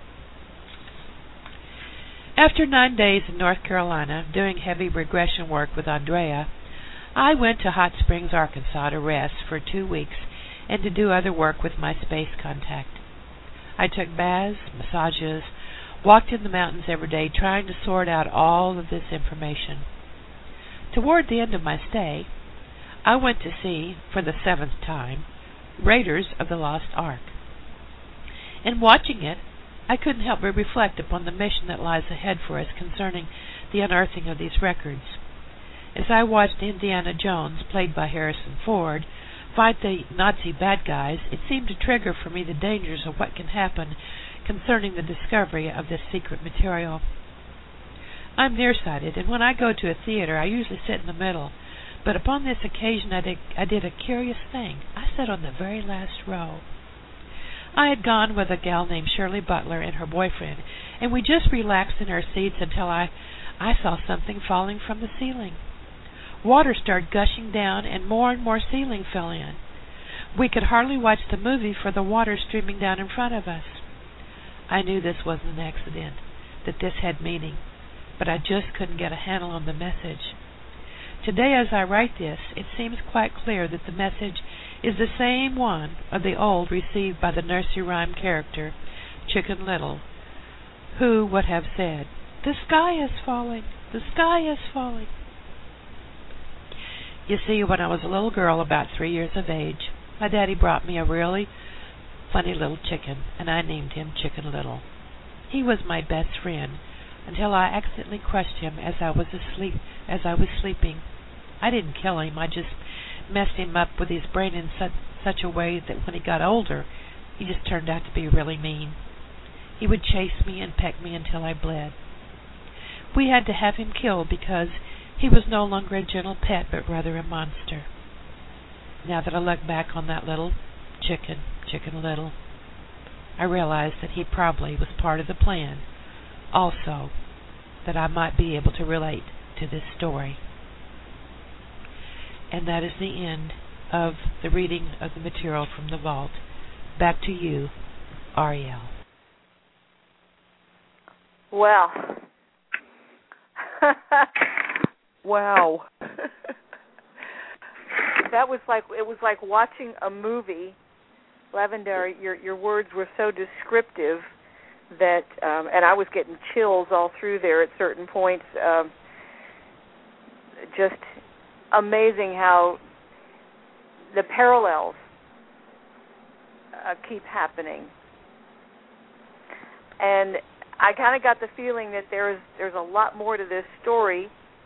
After nine days in North Carolina doing heavy regression work with Andrea, I went to Hot Springs, Arkansas to rest for two weeks and to do other work with my space contact. I took baths, massages, walked in the mountains every day trying to sort out all of this information. Toward the end of my stay, I went to see, for the seventh time, Raiders of the Lost Ark. In watching it, I couldn't help but reflect upon the mission that lies ahead for us concerning the unearthing of these records. As I watched Indiana Jones, played by Harrison Ford, fight the Nazi bad guys, it seemed to trigger for me the dangers of what can happen concerning the discovery of this secret material. I'm nearsighted, and when I go to a theater, I usually sit in the middle. But upon this occasion, I did, I did a curious thing. I sat on the very last row. I had gone with a gal named Shirley Butler and her boyfriend, and we just relaxed in our seats until I, I saw something falling from the ceiling. Water started gushing down, and more and more ceiling fell in. We could hardly watch the movie for the water streaming down in front of us. I knew this wasn't an accident, that this had meaning, but I just couldn't get a handle on the message. Today, as I write this, it seems quite clear that the message is the same one of the old received by the nursery rhyme character, Chicken Little, who would have said, "The sky is falling, the sky is falling." You see, when I was a little girl about three years of age, my daddy brought me a really funny little chicken, and I named him Chicken Little. He was my best friend until I accidentally crushed him as I was asleep, as I was sleeping. I didn't kill him, I just messed him up with his brain in such, such a way that when he got older, he just turned out to be really mean. He would chase me and peck me until I bled. We had to have him killed because he was no longer a gentle pet, but rather a monster. Now that I look back on that little chicken, Chicken Little, I realize that he probably was part of the plan, also that I might be able to relate to this story. And that is the end of the reading of the material from the vault. Back to you, Ariel. Well. Wow. That was like it was like watching a movie. Lavender, your your words were so descriptive that, um, and I was getting chills all through there at certain points. Um, just amazing how the parallels uh, keep happening, and I kind of got the feeling that there's there's a lot more to this story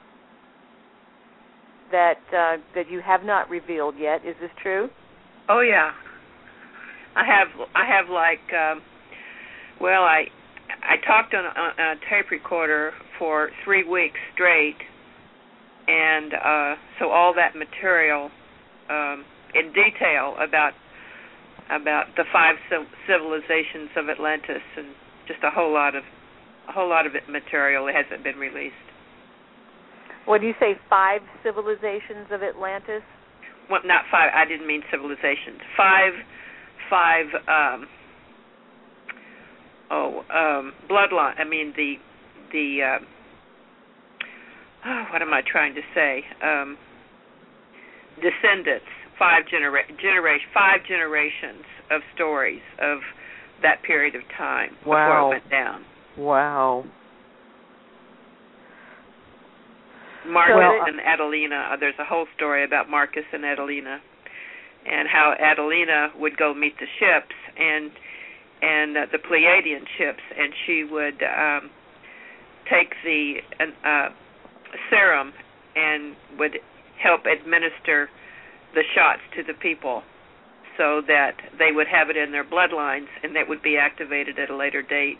that uh, that you have not revealed yet. Is this true? Oh yeah, I have I have like um, well I I talked on a, on a tape recorder for three weeks straight. And uh, so all that material um, in detail about about the five civilizations of Atlantis, and just a whole lot of a whole lot of it material hasn't been released. When you say five civilizations of Atlantis? Well, not five. I didn't mean civilizations. Five, five. Um, oh, um, bloodline. I mean the the. Uh, Oh, what am I trying to say? Um, descendants, five genera- generation, five generations of stories of that period of time wow. before it went down. Wow. Marcus well, and Adelina. Uh, there's a whole story about Marcus and Adelina, and how Adelina would go meet the ships and and uh, the Pleiadian ships, and she would um, take the uh, serum and would help administer the shots to the people. so that they would have it in their bloodlines and that would be activated at a later date.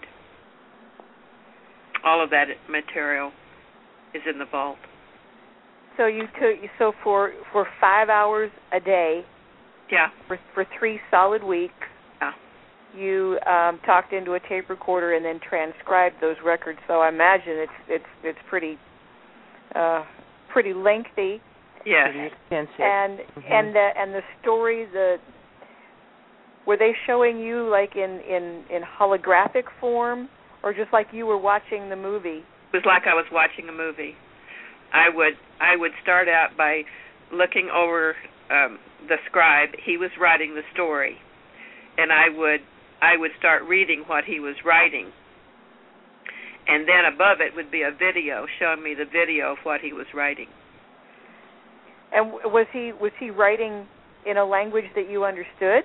All of that material is in the vault. So you took so for for five hours a day. Yeah. For for three solid weeks. Yeah. You um, talked into a tape recorder and then transcribed those records. So I imagine it's it's it's pretty uh, pretty lengthy. Yes. Pretty extensive. And mm-hmm. and the and the story, the were they showing you like in, in, in holographic form, or just like you were watching the movie? It was like I was watching a movie. I would I would start out by looking over um, the scribe. He was writing the story, and I would I would start reading what he was writing, and then above it would be a video showing me the video of what he was writing. And was he was he writing in a language that you understood?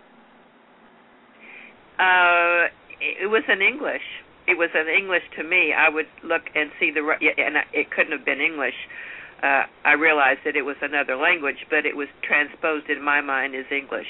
Uh, it was in English. It was in English to me. I would look and see the, and it couldn't have been English. Uh, I realized that it was another language, but it was transposed in my mind as English.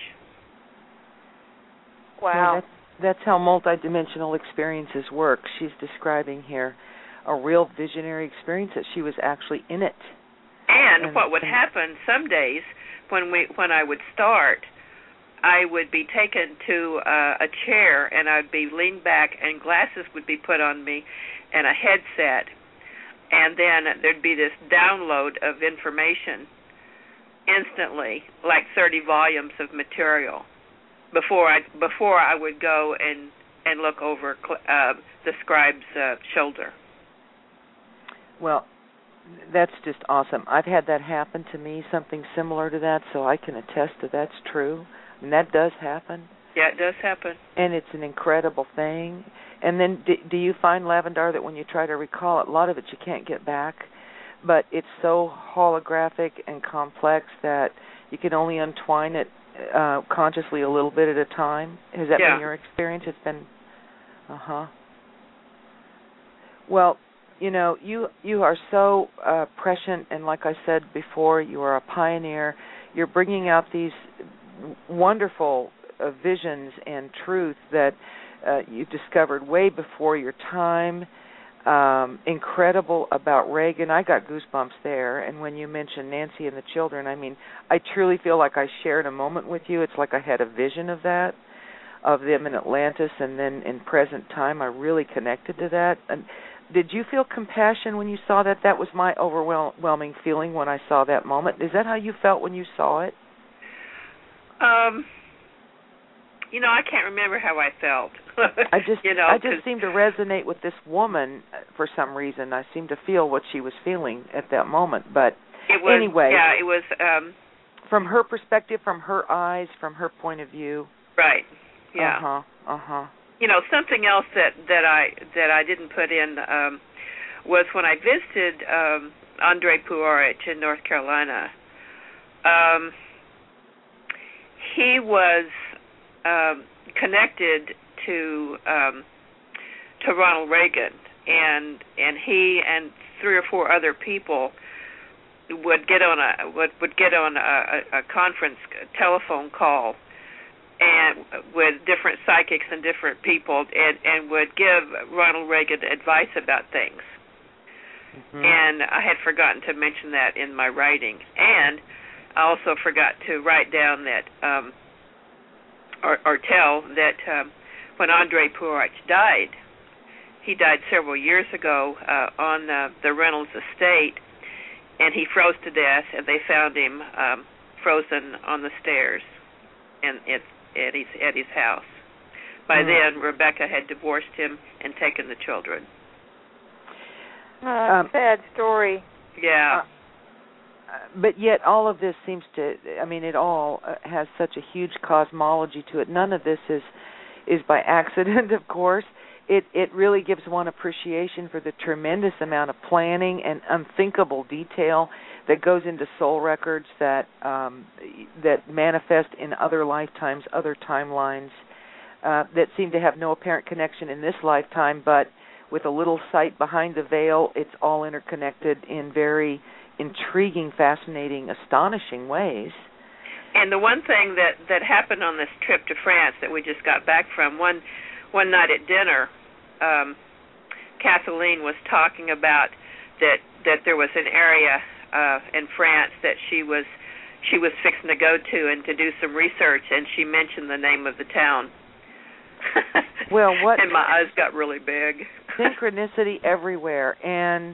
Wow. Well, that's, that's how multidimensional experiences work. She's describing here a real visionary experience that she was actually in it. And, and what would and, happen some days when we when I would start, I would be taken to uh, a chair and I'd be leaned back and glasses would be put on me and a headset. And then there'd be this download of information instantly, like thirty volumes of material, before I before I would go and, and look over uh, the scribe's uh, shoulder. Well, that's just awesome. I've had that happen to me, something similar to that, so I can attest that that's true. And that does happen. Yeah, it does happen. And it's an incredible thing. And then do, do you find, Lavendar, that when you try to recall it, a lot of it you can't get back, but it's so holographic and complex that you can only untwine it uh, consciously a little bit at a time? Has that yeah. been your experience? It's been, uh-huh. Well, you know, you, you are so uh, prescient, and like I said before, you are a pioneer. You're bringing out these wonderful uh, visions and truth that uh, you discovered way before your time. Um, incredible about Reagan. I got goosebumps there. And when you mentioned Nancy and the children, I mean, I truly feel like I shared a moment with you. It's like I had a vision of that, of them in Atlantis, and then in present time I really connected to that. And did you feel compassion when you saw that? That was my overwhelming feeling when I saw that moment. Is that how you felt when you saw it? Um, you know, I can't remember how I felt. I just, you know, I just seem to resonate with this woman for some reason. I seem to feel what she was feeling at that moment. But it was, anyway, yeah, it was um, from her perspective, from her eyes, from her point of view. Right. Yeah. Uh huh. Uh huh. You know, something else that, that I that I didn't put in um, was when I visited um, Andre Puarich in North Carolina. Um, he was um, connected to um, to Ronald Reagan, and and he and three or four other people would get on a would, would get on a, a conference telephone call, and with different psychics and different people, and, and would give Ronald Reagan advice about things. Mm-hmm. And I had forgotten to mention that in my writing, and I also forgot to write down that um, or, or tell that um, when Andre Puarich died, he died several years ago uh, on uh, the Reynolds estate, and he froze to death, and they found him um, frozen on the stairs in at Eddie's, Eddie's house. By mm. then, Rebecca had divorced him and taken the children. Uh, um, sad story. Yeah. Uh, but yet all of this seems to, I mean, it all has such a huge cosmology to it. None of this is is by accident, of course. It it really gives one appreciation for the tremendous amount of planning and unthinkable detail that goes into soul records that um, that manifest in other lifetimes, other timelines, uh, that seem to have no apparent connection in this lifetime, but with a little sight behind the veil, it's all interconnected in very intriguing, fascinating, astonishing ways. And the one thing that, that happened on this trip to France that we just got back from, one one night at dinner, um, Kathleen was talking about that that there was an area uh, in France that she was she was fixing to go to and to do some research, and she mentioned the name of the town. Well, what? And my eyes got really big. Synchronicity everywhere, and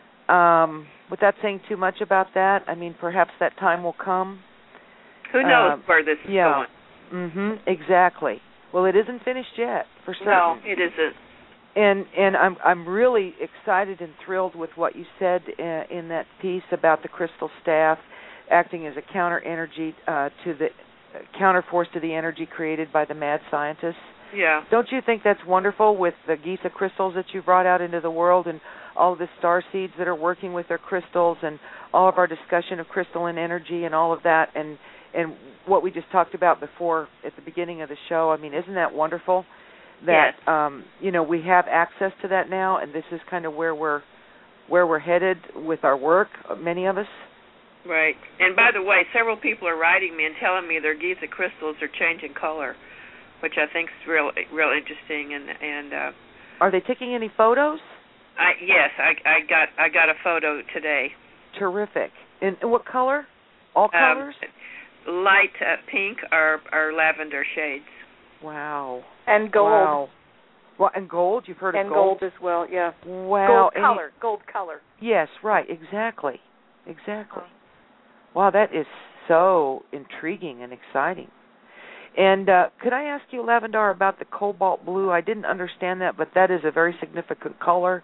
um, without saying too much about that, I mean, perhaps that time will come. Who knows uh, where this is yeah. going? Mhm. Exactly. Well, it isn't finished yet, for certain. No, it isn't. And and I'm I'm really excited and thrilled with what you said uh, in that piece about the crystal staff acting as a counter energy uh, to the uh, counter force to the energy created by the mad scientists. Yeah. Don't you think that's wonderful with the Giza crystals that you brought out into the world and all of the star seeds that are working with their crystals and all of our discussion of crystalline energy and all of that and and what we just talked about before at the beginning of the show? I mean, isn't that wonderful? That yes. um, you know, we have access to that now, and this is kind of where we're where we're headed with our work. Many of us. Right. And by the way, several people are writing me and telling me their Giza crystals are changing color, which I think is real real interesting. And and uh, are they taking any photos? I yes, I I got I got a photo today. Terrific. In, in what color? All colors? Um, light uh, pink or or lavender shades. Wow. And gold. Wow. Well, and gold. You've heard and of gold? And gold as well. Yeah. Wow. Gold color. He, gold color. Yes. Right. Exactly. Exactly. Wow. That is so intriguing and exciting. And uh, could I ask you, Lavendar, about the cobalt blue? I didn't understand that, but that is a very significant color.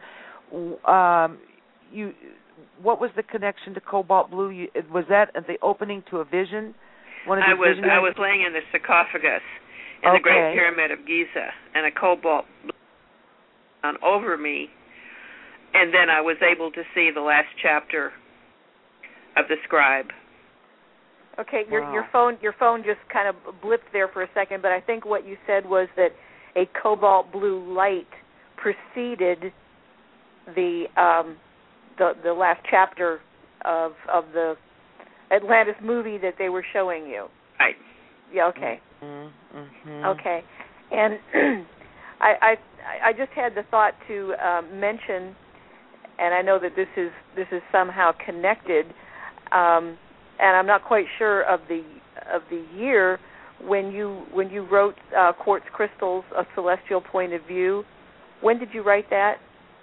Um, you, what was the connection to cobalt blue? You, was that the opening to a vision? One of I was visionary? I was laying in the sarcophagus in okay. the Great Pyramid of Giza, and a cobalt blue on over me, and then I was able to see the last chapter of the scribe. Okay, your wow. your phone your phone just kind of blipped there for a second, but I think what you said was that a cobalt blue light preceded the um, the the last chapter of of the Atlantis movie that they were showing you. Right. Yeah. Okay. Mm-hmm. Okay. And I I I just had the thought to um, mention, and I know that this is this is somehow connected. Um, And I'm not quite sure of the of the year when you when you wrote uh, Quartz Crystals: A Celestial Point of View. When did you write that?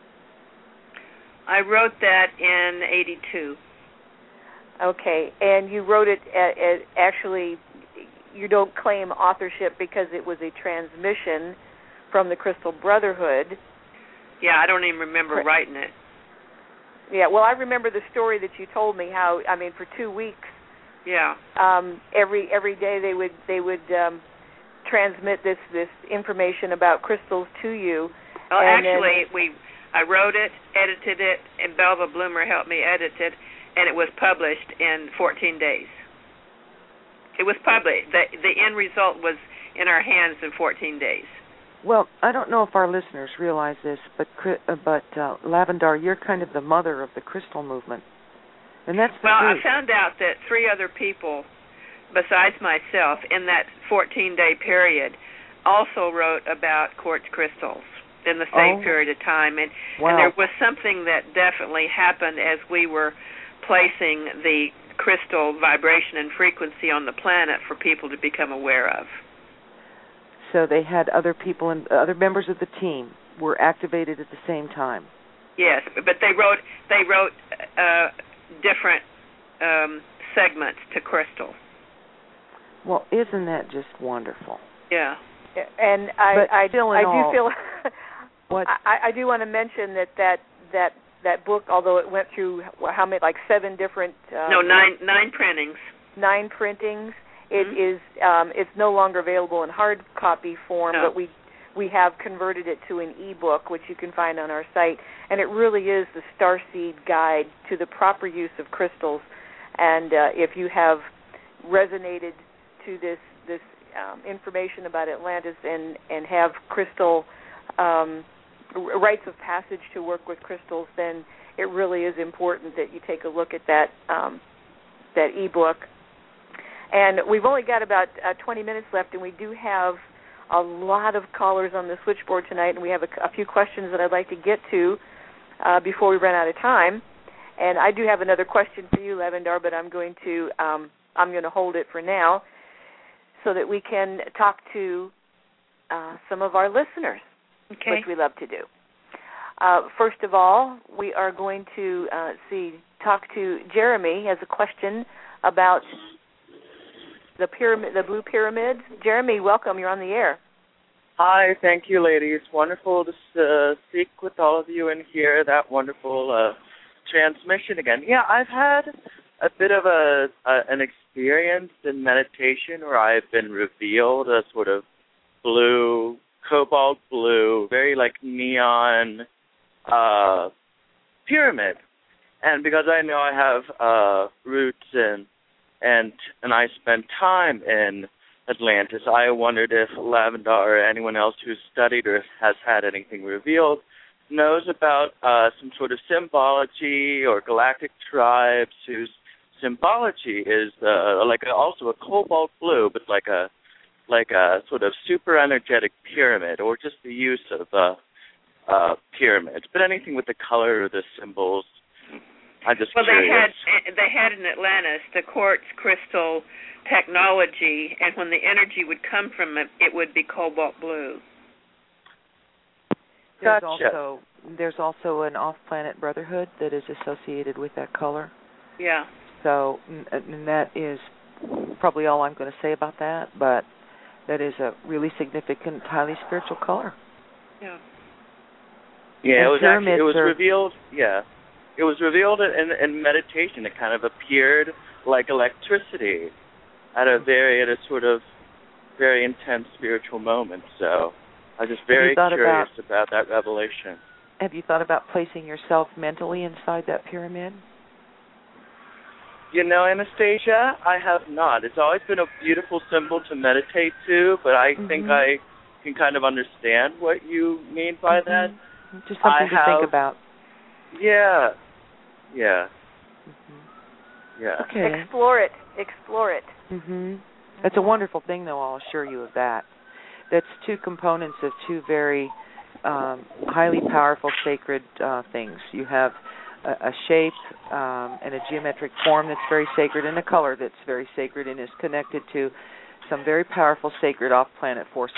I wrote that in eighty-two. Okay, and you wrote it at, at actually. You don't claim authorship because it was a transmission from the Crystal Brotherhood. Yeah, I don't even remember Cr- writing it. Yeah, well, I remember the story that you told me. How I mean, for two weeks, yeah, um, every every day they would they would um, transmit this this information about crystals to you. Well, and actually, then, we I wrote it, edited it, and Belva Bloomer helped me edit it, and it was published in fourteen days. It was published. the The end result was in our hands in fourteen days. Well, I don't know if our listeners realize this, but but uh, Lavendar, you're kind of the mother of the crystal movement, and that's the well. truth. I found out that three other people, besides myself, in that fourteen-day period, also wrote about quartz crystals in the same oh. period of time, and wow. and there was something that definitely happened as we were placing the crystal vibration and frequency on the planet for people to become aware of. So they had other people and other members of the team were activated at the same time. Yes, but they wrote they wrote uh, different um, segments to crystal. Well, isn't that just wonderful? Yeah. And I but I, still in I all, do feel what I, I do want to mention that that that that book, although it went through how many like seven different uh, no nine nine printings nine printings. It mm-hmm. is um, it's no longer available in hard copy form, no. but we we have converted it to an e-book, which you can find on our site, and it really is the Starseed Guide to the proper use of crystals. And uh, if you have resonated to this this um, information about Atlantis and and have crystal um, rites of passage to work with crystals, then it really is important that you take a look at that um, that e-book. And we've only got about uh, twenty minutes left, and we do have a lot of callers on the switchboard tonight, and we have a, a few questions that I'd like to get to uh, before we run out of time. And I do have another question for you, Lavendar, but I'm going to um, I'm going to hold it for now so that we can talk to uh, some of our listeners, okay. which we love to do. Uh, first of all, we are going to uh, see talk to Jeremy. He has a question about the pyramid, the blue pyramids. Jeremy, welcome. You're on the air. Hi, thank you, ladies. Wonderful to uh, speak with all of you and hear that wonderful uh, transmission again. Yeah, I've had a bit of a, a an experience in meditation where I've been revealed a sort of blue, cobalt blue, very like neon uh, pyramid. And because I know I have uh, roots in and and I spent time in Atlantis, I wondered if Lavendar or anyone else who's studied or has had anything revealed knows about uh, some sort of symbology or galactic tribes whose symbology is uh, like a, also a cobalt blue, but like a like a sort of super energetic pyramid, or just the use of uh, uh, pyramids, but anything with the color or the symbols. I'm just well, curious. they had they had in Atlantis the quartz crystal technology, and when the energy would come from it, it would be cobalt blue. There's Gotcha. also there's also an off-planet brotherhood that is associated with that color. Yeah. So, and that is probably all I'm going to say about that, but that is a really significant, highly spiritual color. Yeah. Yeah, and it was actually it was are, revealed. Yeah, it was revealed in, in meditation. It kind of appeared like electricity at a very at a sort of very intense spiritual moment. So I was just very curious about, about that revelation. Have you thought about placing yourself mentally inside that pyramid? You know, Anastasia, I have not. It's always been a beautiful symbol to meditate to, but I mm-hmm. think I can kind of understand what you mean by mm-hmm. that. Just something I to have, think about. Yeah. Yeah. Mm-hmm. Yeah. Okay. Explore it. Explore it. Mm-hmm. That's a wonderful thing, though, I'll assure you of that. That's two components of two very um, highly powerful sacred uh, things. You have a, a shape um, and a geometric form that's very sacred, and a color that's very sacred and is connected to some very powerful sacred off-planet forces.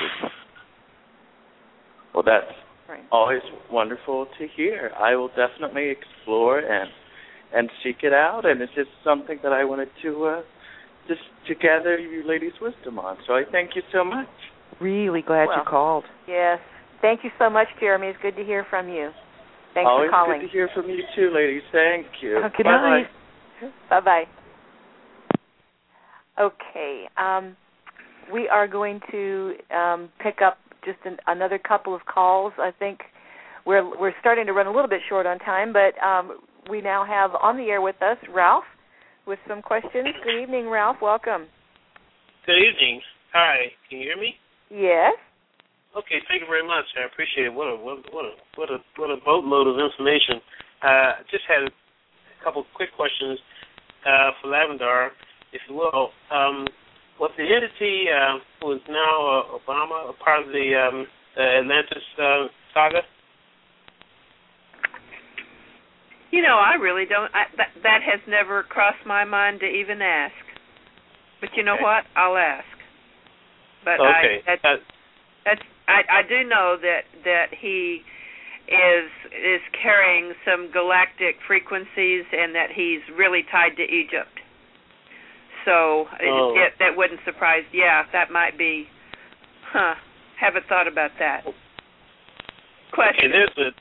Well, that's right. always wonderful to hear. I will definitely explore and and seek it out, and it's just something that I wanted to uh, just to gather you ladies' wisdom on. So I thank you so much. Really glad well, you called. Yes. Thank you so much, Jeremy. It's good to hear from you. Thanks Always for calling. Always good to hear from you too, ladies. Thank you. Oh, good night. Bye-bye. Okay. Um, we are going to um, pick up just an, another couple of calls. I think we're we're starting to run a little bit short on time, but um, we now have on the air with us Ralph with some questions. Good evening, Ralph. Welcome. Good evening. Hi. Can you hear me? Yes. Okay. Thank you very much. I appreciate it. What a what a what a what a, what a boatload of information. Uh, just had a couple quick questions uh, for Lavendar, if you will. Um, was the entity uh, who is now uh, Obama a part of the um, uh, Atlantis uh, saga? You know, I really don't. I, that, that has never crossed my mind to even ask. But you know okay. what? I'll ask. But okay. I, that's, that's, I, I do know that that he is is carrying some galactic frequencies, and that he's really tied to Egypt. So oh. it, it, that wouldn't surprise. Yeah, that might be. Huh. Haven't thought about that. Question. Okay, there's a.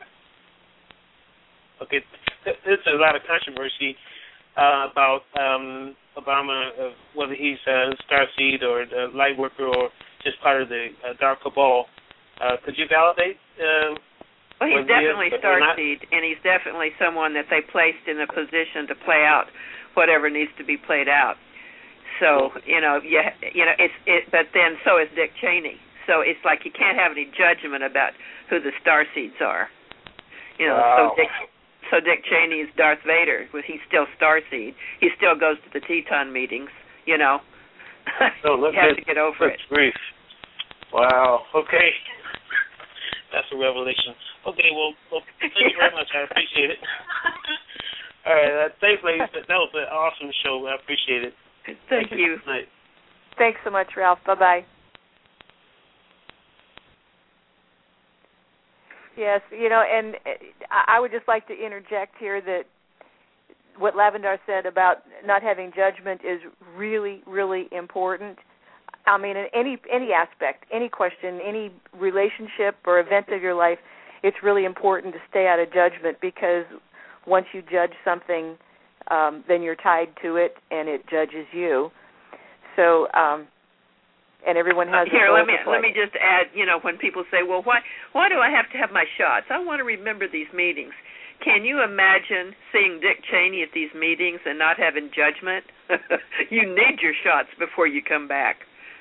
Okay, there's a lot of controversy uh, about um, Obama, uh, whether he's a Starseed or a Lightworker or just part of the uh, Dark Cabal. Uh, could you validate? Uh, well, he's definitely he Starseed, and he's definitely someone that they placed in a position to play out whatever needs to be played out. So you know, you, you know, it's it. But then so is Dick Cheney. So it's like you can't have any judgment about who the Starseeds are. You know, wow. so Dick. So Dick Cheney is Darth Vader. He's still Starseed. He still goes to the Teton meetings. you know. No, you have to get over that's it. Grief. Wow. Okay. That's a revelation. Okay, well, well thank you very much. I appreciate it. All right, uh, thanks, ladies. That was an awesome show. I appreciate it. Thank, thank you. you. Night. Thanks so much, Ralph. Bye-bye. Yes, you know, and I would just like to interject here that what Lavendar said about not having judgment is really, really important. I mean, in any any aspect, any question, any relationship or event of your life, it's really important to stay out of judgment, because once you judge something, um, then you're tied to it, and it judges you. So, um, and everyone has uh, here. A role let me to play. let me just add. You know, when people say, "Well, why why do I have to have my shots? I want to remember these meetings." Can you imagine seeing Dick Cheney at these meetings and not having judgment? You need your shots before you come back.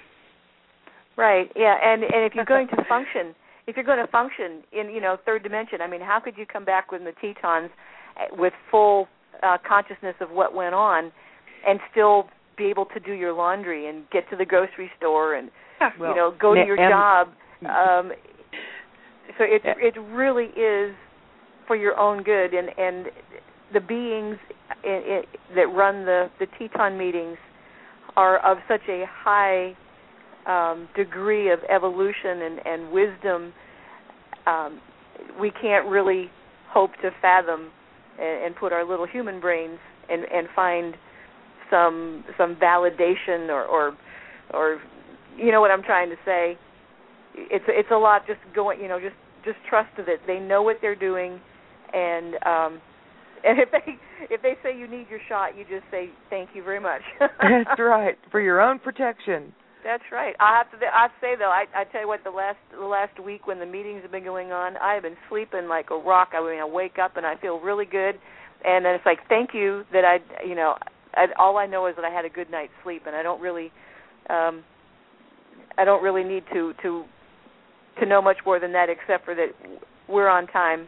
Right. Yeah. And and if you're going to function, if you're going to function in, you know, third dimension, I mean, how could you come back with the Tetons with full uh, consciousness of what went on, and still be able to do your laundry and get to the grocery store and well, you know go to your job? Um, so it it really is for your own good, and and the beings in, in, that run the the Teton meetings are of such a high um, degree of evolution and, and wisdom. Um, we can't really hope to fathom and, and put our little human brains and, and find some some validation or, or or you know what I'm trying to say. It's it's a lot just going, you know, just just trust that they know what they're doing, and um, and if they if they say you need your shot, you just say thank you very much. That's right, for your own protection. That's right. I have to. I have to say though, I, I tell you what, the last the last week when the meetings have been going on, I have been sleeping like a rock. I mean, I wake up and I feel really good, and then it's like thank you that I, you know, I, all I know is that I had a good night's sleep, and I don't really, um, I don't really need to to to know much more than that, except for that we're on time.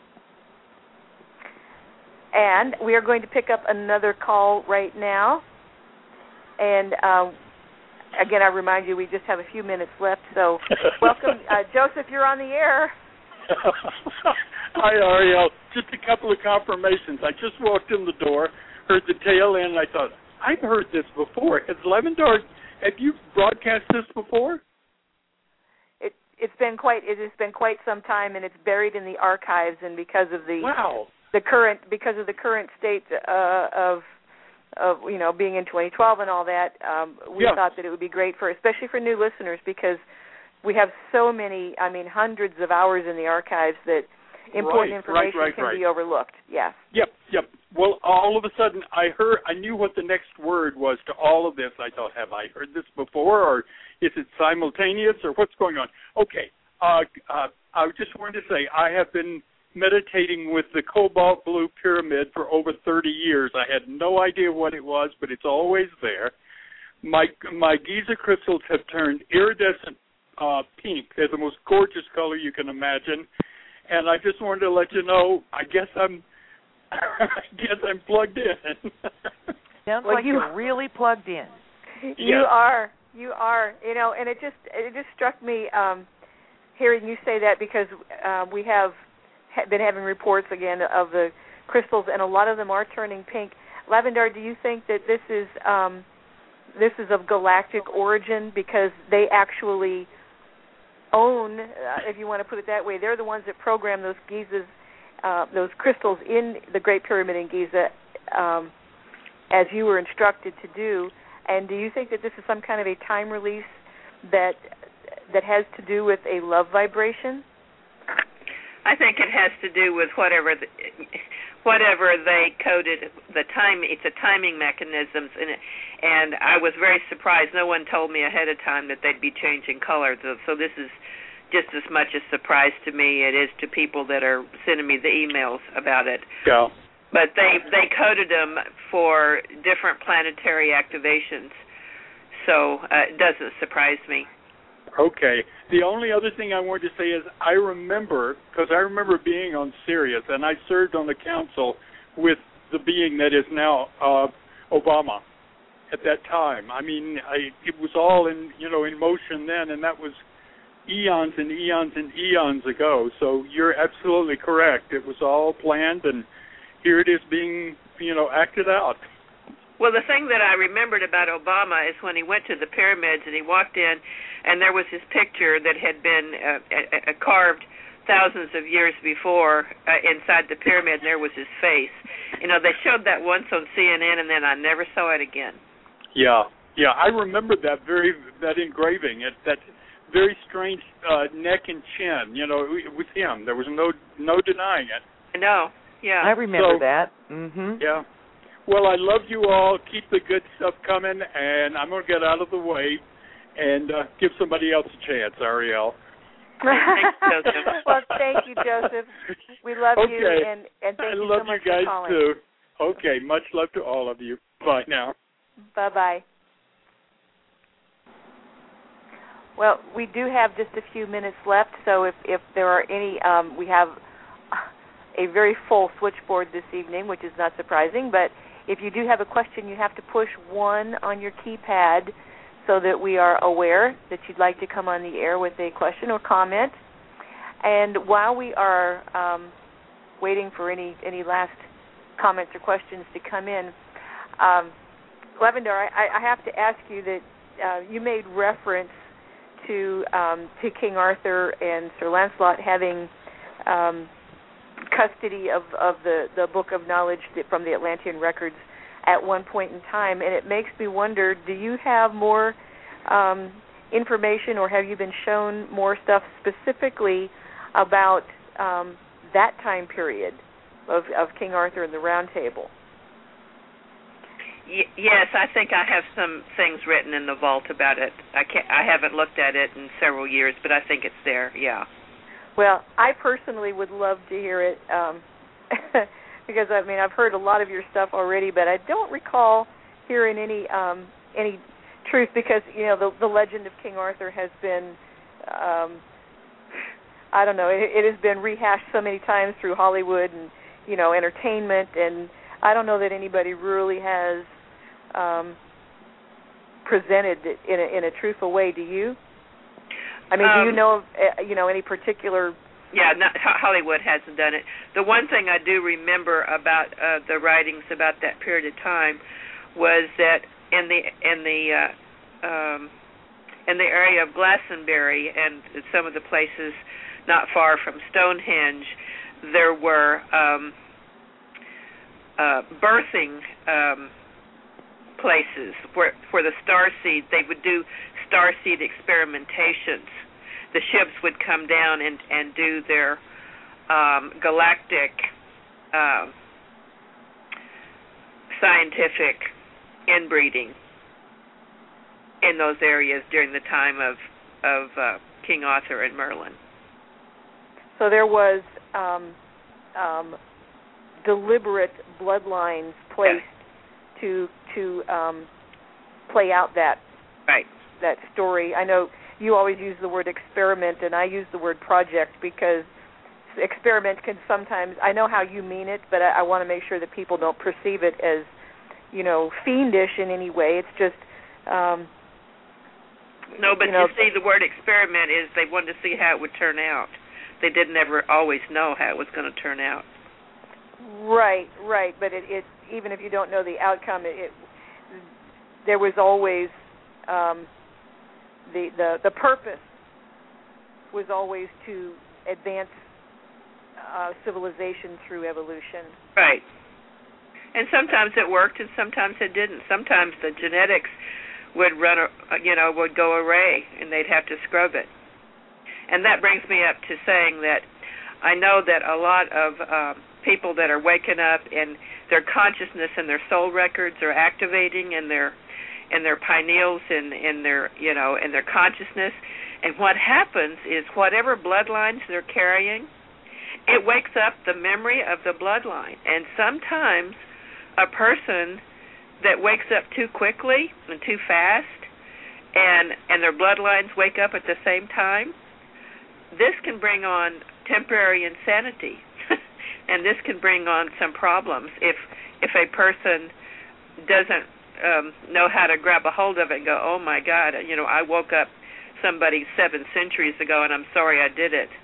And we are going to pick up another call right now, and. Um, Again, I remind you, we just have a few minutes left, so welcome. Uh, Joseph, you're on the air. Hi, Ariel. Just a couple of confirmations. I just walked in the door, heard the tail end, and I thought, I've heard this before. Has Lavendar, have you broadcast this before? It, it's been quite it has been quite some time, and it's buried in the archives, and because of the wow. the current because of the current state uh, of of you know being in twenty twelve and all that, um, we yeah. thought that it would be great for, especially for new listeners, because we have so many, I mean, hundreds of hours in the archives that important right, information right, right, can right. be overlooked. Yes. Yep, yep. Well, all of a sudden, I heard, I knew what the next word was to all of this. I thought, have I heard this before, or is it simultaneous, or what's going on? Okay. Uh, uh, I just wanted to say I have been meditating with the cobalt blue pyramid for over thirty years. I had no idea what it was, but it's always there. My my Giza crystals have turned iridescent uh, pink. They're the most gorgeous color you can imagine. And I just wanted to let you know, I guess I'm I guess I'm plugged in. Sounds well, like you, you're really plugged in. You yes. are. You are. You know, and it just it just struck me um, hearing you say that, because uh, we have been having reports again of the crystals, and a lot of them are turning pink. Lavendar, do you think that this is um, this is of galactic origin, because they actually own, uh, if you want to put it that way, they're the ones that program those Gizas, uh, those crystals in the Great Pyramid in Giza, um, as you were instructed to do? And do you think that this is some kind of a time release that that has to do with a love vibration? I think it has to do with whatever the, whatever they coded the time. It's a timing mechanisms, and and I was very surprised. No one told me ahead of time that they'd be changing colors. So, so this is just as much a surprise to me it is to people that are sending me the emails about it. Yeah. But they they coded them for different planetary activations, so uh, it doesn't surprise me. Okay. The only other thing I wanted to say is I remember, because I remember being on Sirius, and I served on the council with the being that is now uh, Obama. at that time. I mean, I, it was all in, you know, in motion then, and that was eons and eons and eons ago. So you're absolutely correct. It was all planned, and here it is being, you know, acted out. Well, the thing that I remembered about Obama is when he went to the pyramids and he walked in, and there was his picture that had been uh, uh, carved thousands of years before uh, inside the pyramid, and there was his face. You know, they showed that once on C N N, and then I never saw it again. Yeah, yeah, I remember that very that engraving. It, that very strange uh, neck and chin. You know, it was him. There was no no denying it. I know. Yeah, I remember so, that. Mhm. Yeah. Well, I love you all. Keep the good stuff coming, and I'm going to get out of the way and uh, give somebody else a chance, Ariel. Thanks, Joseph. Well, thank you, Joseph. We love okay. you, and, and thank I you love so much you guys for calling. too. Okay, much love to all of you. Bye now. Bye-bye. Well, we do have just a few minutes left, so if, if there are any, um, we have a very full switchboard this evening, which is not surprising, but if you do have a question, you have to push one on your keypad so that we are aware that you'd like to come on the air with a question or comment. And while we are um, waiting for any, any last comments or questions to come in, um, Lavendar, I, I have to ask you that uh, you made reference to um, to King Arthur and Sir Lancelot having um, custody of, of the, the Book of Knowledge from the Atlantean records at one point in time, and it makes me wonder, do you have more um, information, or have you been shown more stuff specifically about um, that time period of, of King Arthur and the Round Table? Y- yes, I think I have some things written in the vault about it. I can't, I haven't looked at it in several years, but I think it's there, yeah. Well, I personally would love to hear it um, because, I mean, I've heard a lot of your stuff already, but I don't recall hearing any um, any truth because, you know, the, the legend of King Arthur has been, um, I don't know, it, it has been rehashed so many times through Hollywood and, you know, entertainment, and I don't know that anybody really has um, presented it in a, in a truthful way. Do you? I mean, um, do you know of, uh, you know, any particular? Yeah, not, Hollywood hasn't done it. The one thing I do remember about uh, the writings about that period of time was that in the in the uh, um, in the area of Glastonbury and some of the places not far from Stonehenge, there were um, uh, birthing um, places where for the starseed. They would do starseed experimentations. The ships would come down and, and do their um, galactic uh, scientific inbreeding in those areas during the time of of uh, King Arthur and Merlin. So there was um, um, deliberate bloodlines placed yes. to to um, play out that right. that story. I know you always use the word experiment, and I use the word project because experiment can sometimes, I know how you mean it, but I, I want to make sure that people don't perceive it as, you know, fiendish in any way. It's just... Um, no, but you, know, you see, the word experiment is they wanted to see how it would turn out. They didn't ever always know how it was going to turn out. Right, right, but it, it even if you don't know the outcome, it, it there was always... Um, The, the the purpose was always to advance uh, civilization through evolution. Right. And sometimes it worked, and sometimes it didn't. Sometimes the genetics would run, you know, would go array, and they'd have to scrub it. And that brings me up to saying that I know that a lot of uh, people that are waking up and their consciousness and their soul records are activating, and their and their pineals and in their, you know, in their consciousness. And what happens is whatever bloodlines they're carrying, it wakes up the memory of the bloodline. And sometimes a person that wakes up too quickly and too fast and, and their bloodlines wake up at the same time, this can bring on temporary insanity. And this can bring on some problems if if a person doesn't um, know how to grab a hold of it and go, oh, my God, you know, I woke up somebody seven centuries ago, and I'm sorry I did it.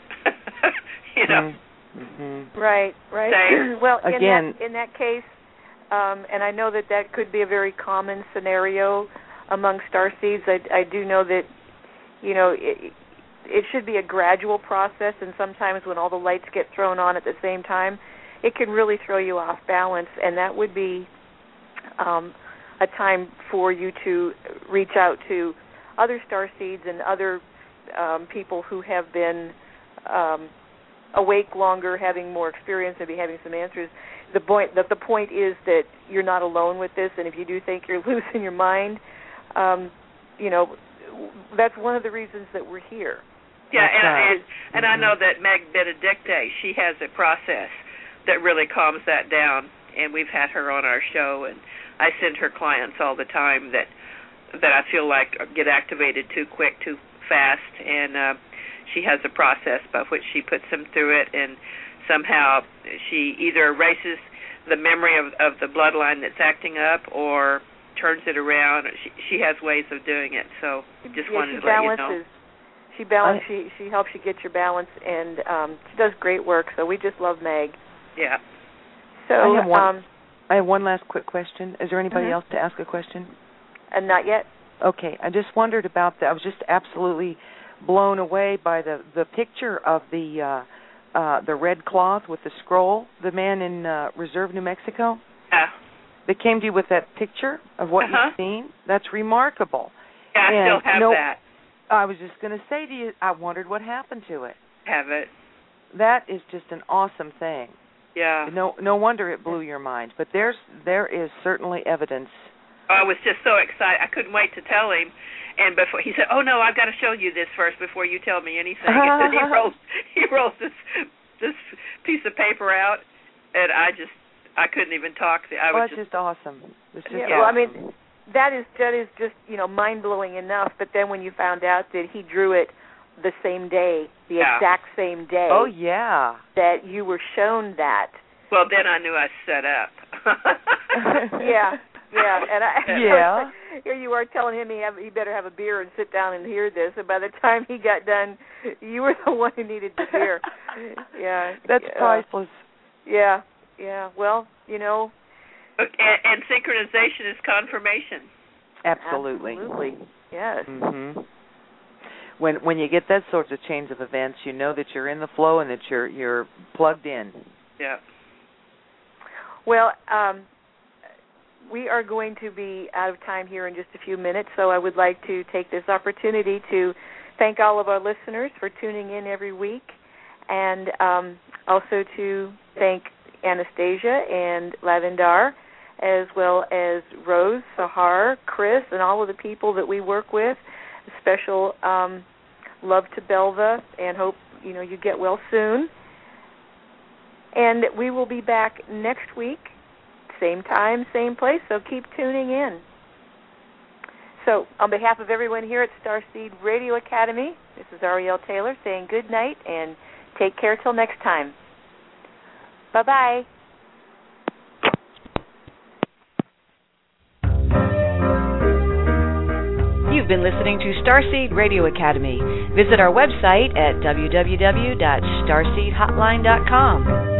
you know. Mm-hmm. Right, right. Same. Well, Again, in that, in that case, um, and I know that that could be a very common scenario among starseeds. I, I do know that, you know, it, it should be a gradual process, and sometimes when all the lights get thrown on at the same time, it can really throw you off balance, and that would be um, a time for you to reach out to other starseeds and other um, people who have been um, awake longer, having more experience, maybe having some answers. The point, the, the point is that you're not alone with this, and if you do think you're losing your mind, um, you know, that's one of the reasons that we're here. Yeah, and, right. and, and I know that Meg Benedicte, she has a process that really calms that down, and we've had her on our show, and I send her clients all the time that that I feel like get activated too quick, too fast, and uh, she has a process by which she puts them through it, and somehow she either erases the memory of, of the bloodline that's acting up or turns it around. She, she has ways of doing it, so just yeah, wanted to let you know. She balance. She she helps you get your balance, and um, she does great work. So we just love Meg. Yeah. So I have one, um, I have one last quick question. Is there anybody mm-hmm. else to ask a question? And not yet. Okay, I just wondered about that. I was just absolutely blown away by the the picture of the uh, uh, the red cloth with the scroll. The man in uh, Reserve, New Mexico. Yeah. They came to you with that picture of what uh-huh. you've seen. That's remarkable. Yeah, I and still have no, that. I was just going to say to you, I wondered what happened to it. Have it. That is just an awesome thing. Yeah. No, no wonder it blew your mind. But there's there is certainly evidence. I was just so excited. I couldn't wait to tell him. And before he said, "Oh no, I've got to show you this first before you tell me anything." And then he rolls he rolls this this piece of paper out, and I just I couldn't even talk. I well, was that's just, just awesome. It's just yeah, awesome. well, I mean, that is that is just you know mind blowing enough. But then when you found out that he drew it the same day, the yeah. exact same day. Oh yeah. That you were shown that. Well, then I knew I set up. yeah, yeah, and I yeah. here you are telling him he have he better have a beer and sit down and hear this. And by the time he got done, you were the one who needed the beer. Yeah, that's uh, priceless. Yeah, yeah. Well, you know, and, and synchronization is confirmation. Absolutely. Absolutely. Yes. Mhm. When when you get that sorts of chains of events, you know that you're in the flow and that you're you're plugged in. Yeah. Well, um, we are going to be out of time here in just a few minutes, so I would like to take this opportunity to thank all of our listeners for tuning in every week, and um, also to thank Anastasia and Lavendar, as well as Rose, Sahar, Chris, and all of the people that we work with. Special um, love to Belva, and hope you know you get well soon. And we will be back next week, same time, same place. So keep tuning in. So on behalf of everyone here at Starseed Radio Academy, this is Arielle Taylor saying good night and take care till next time. Bye bye. You've been listening to Starseed Radio Academy. Visit our website at w w w dot starseed hotline dot com.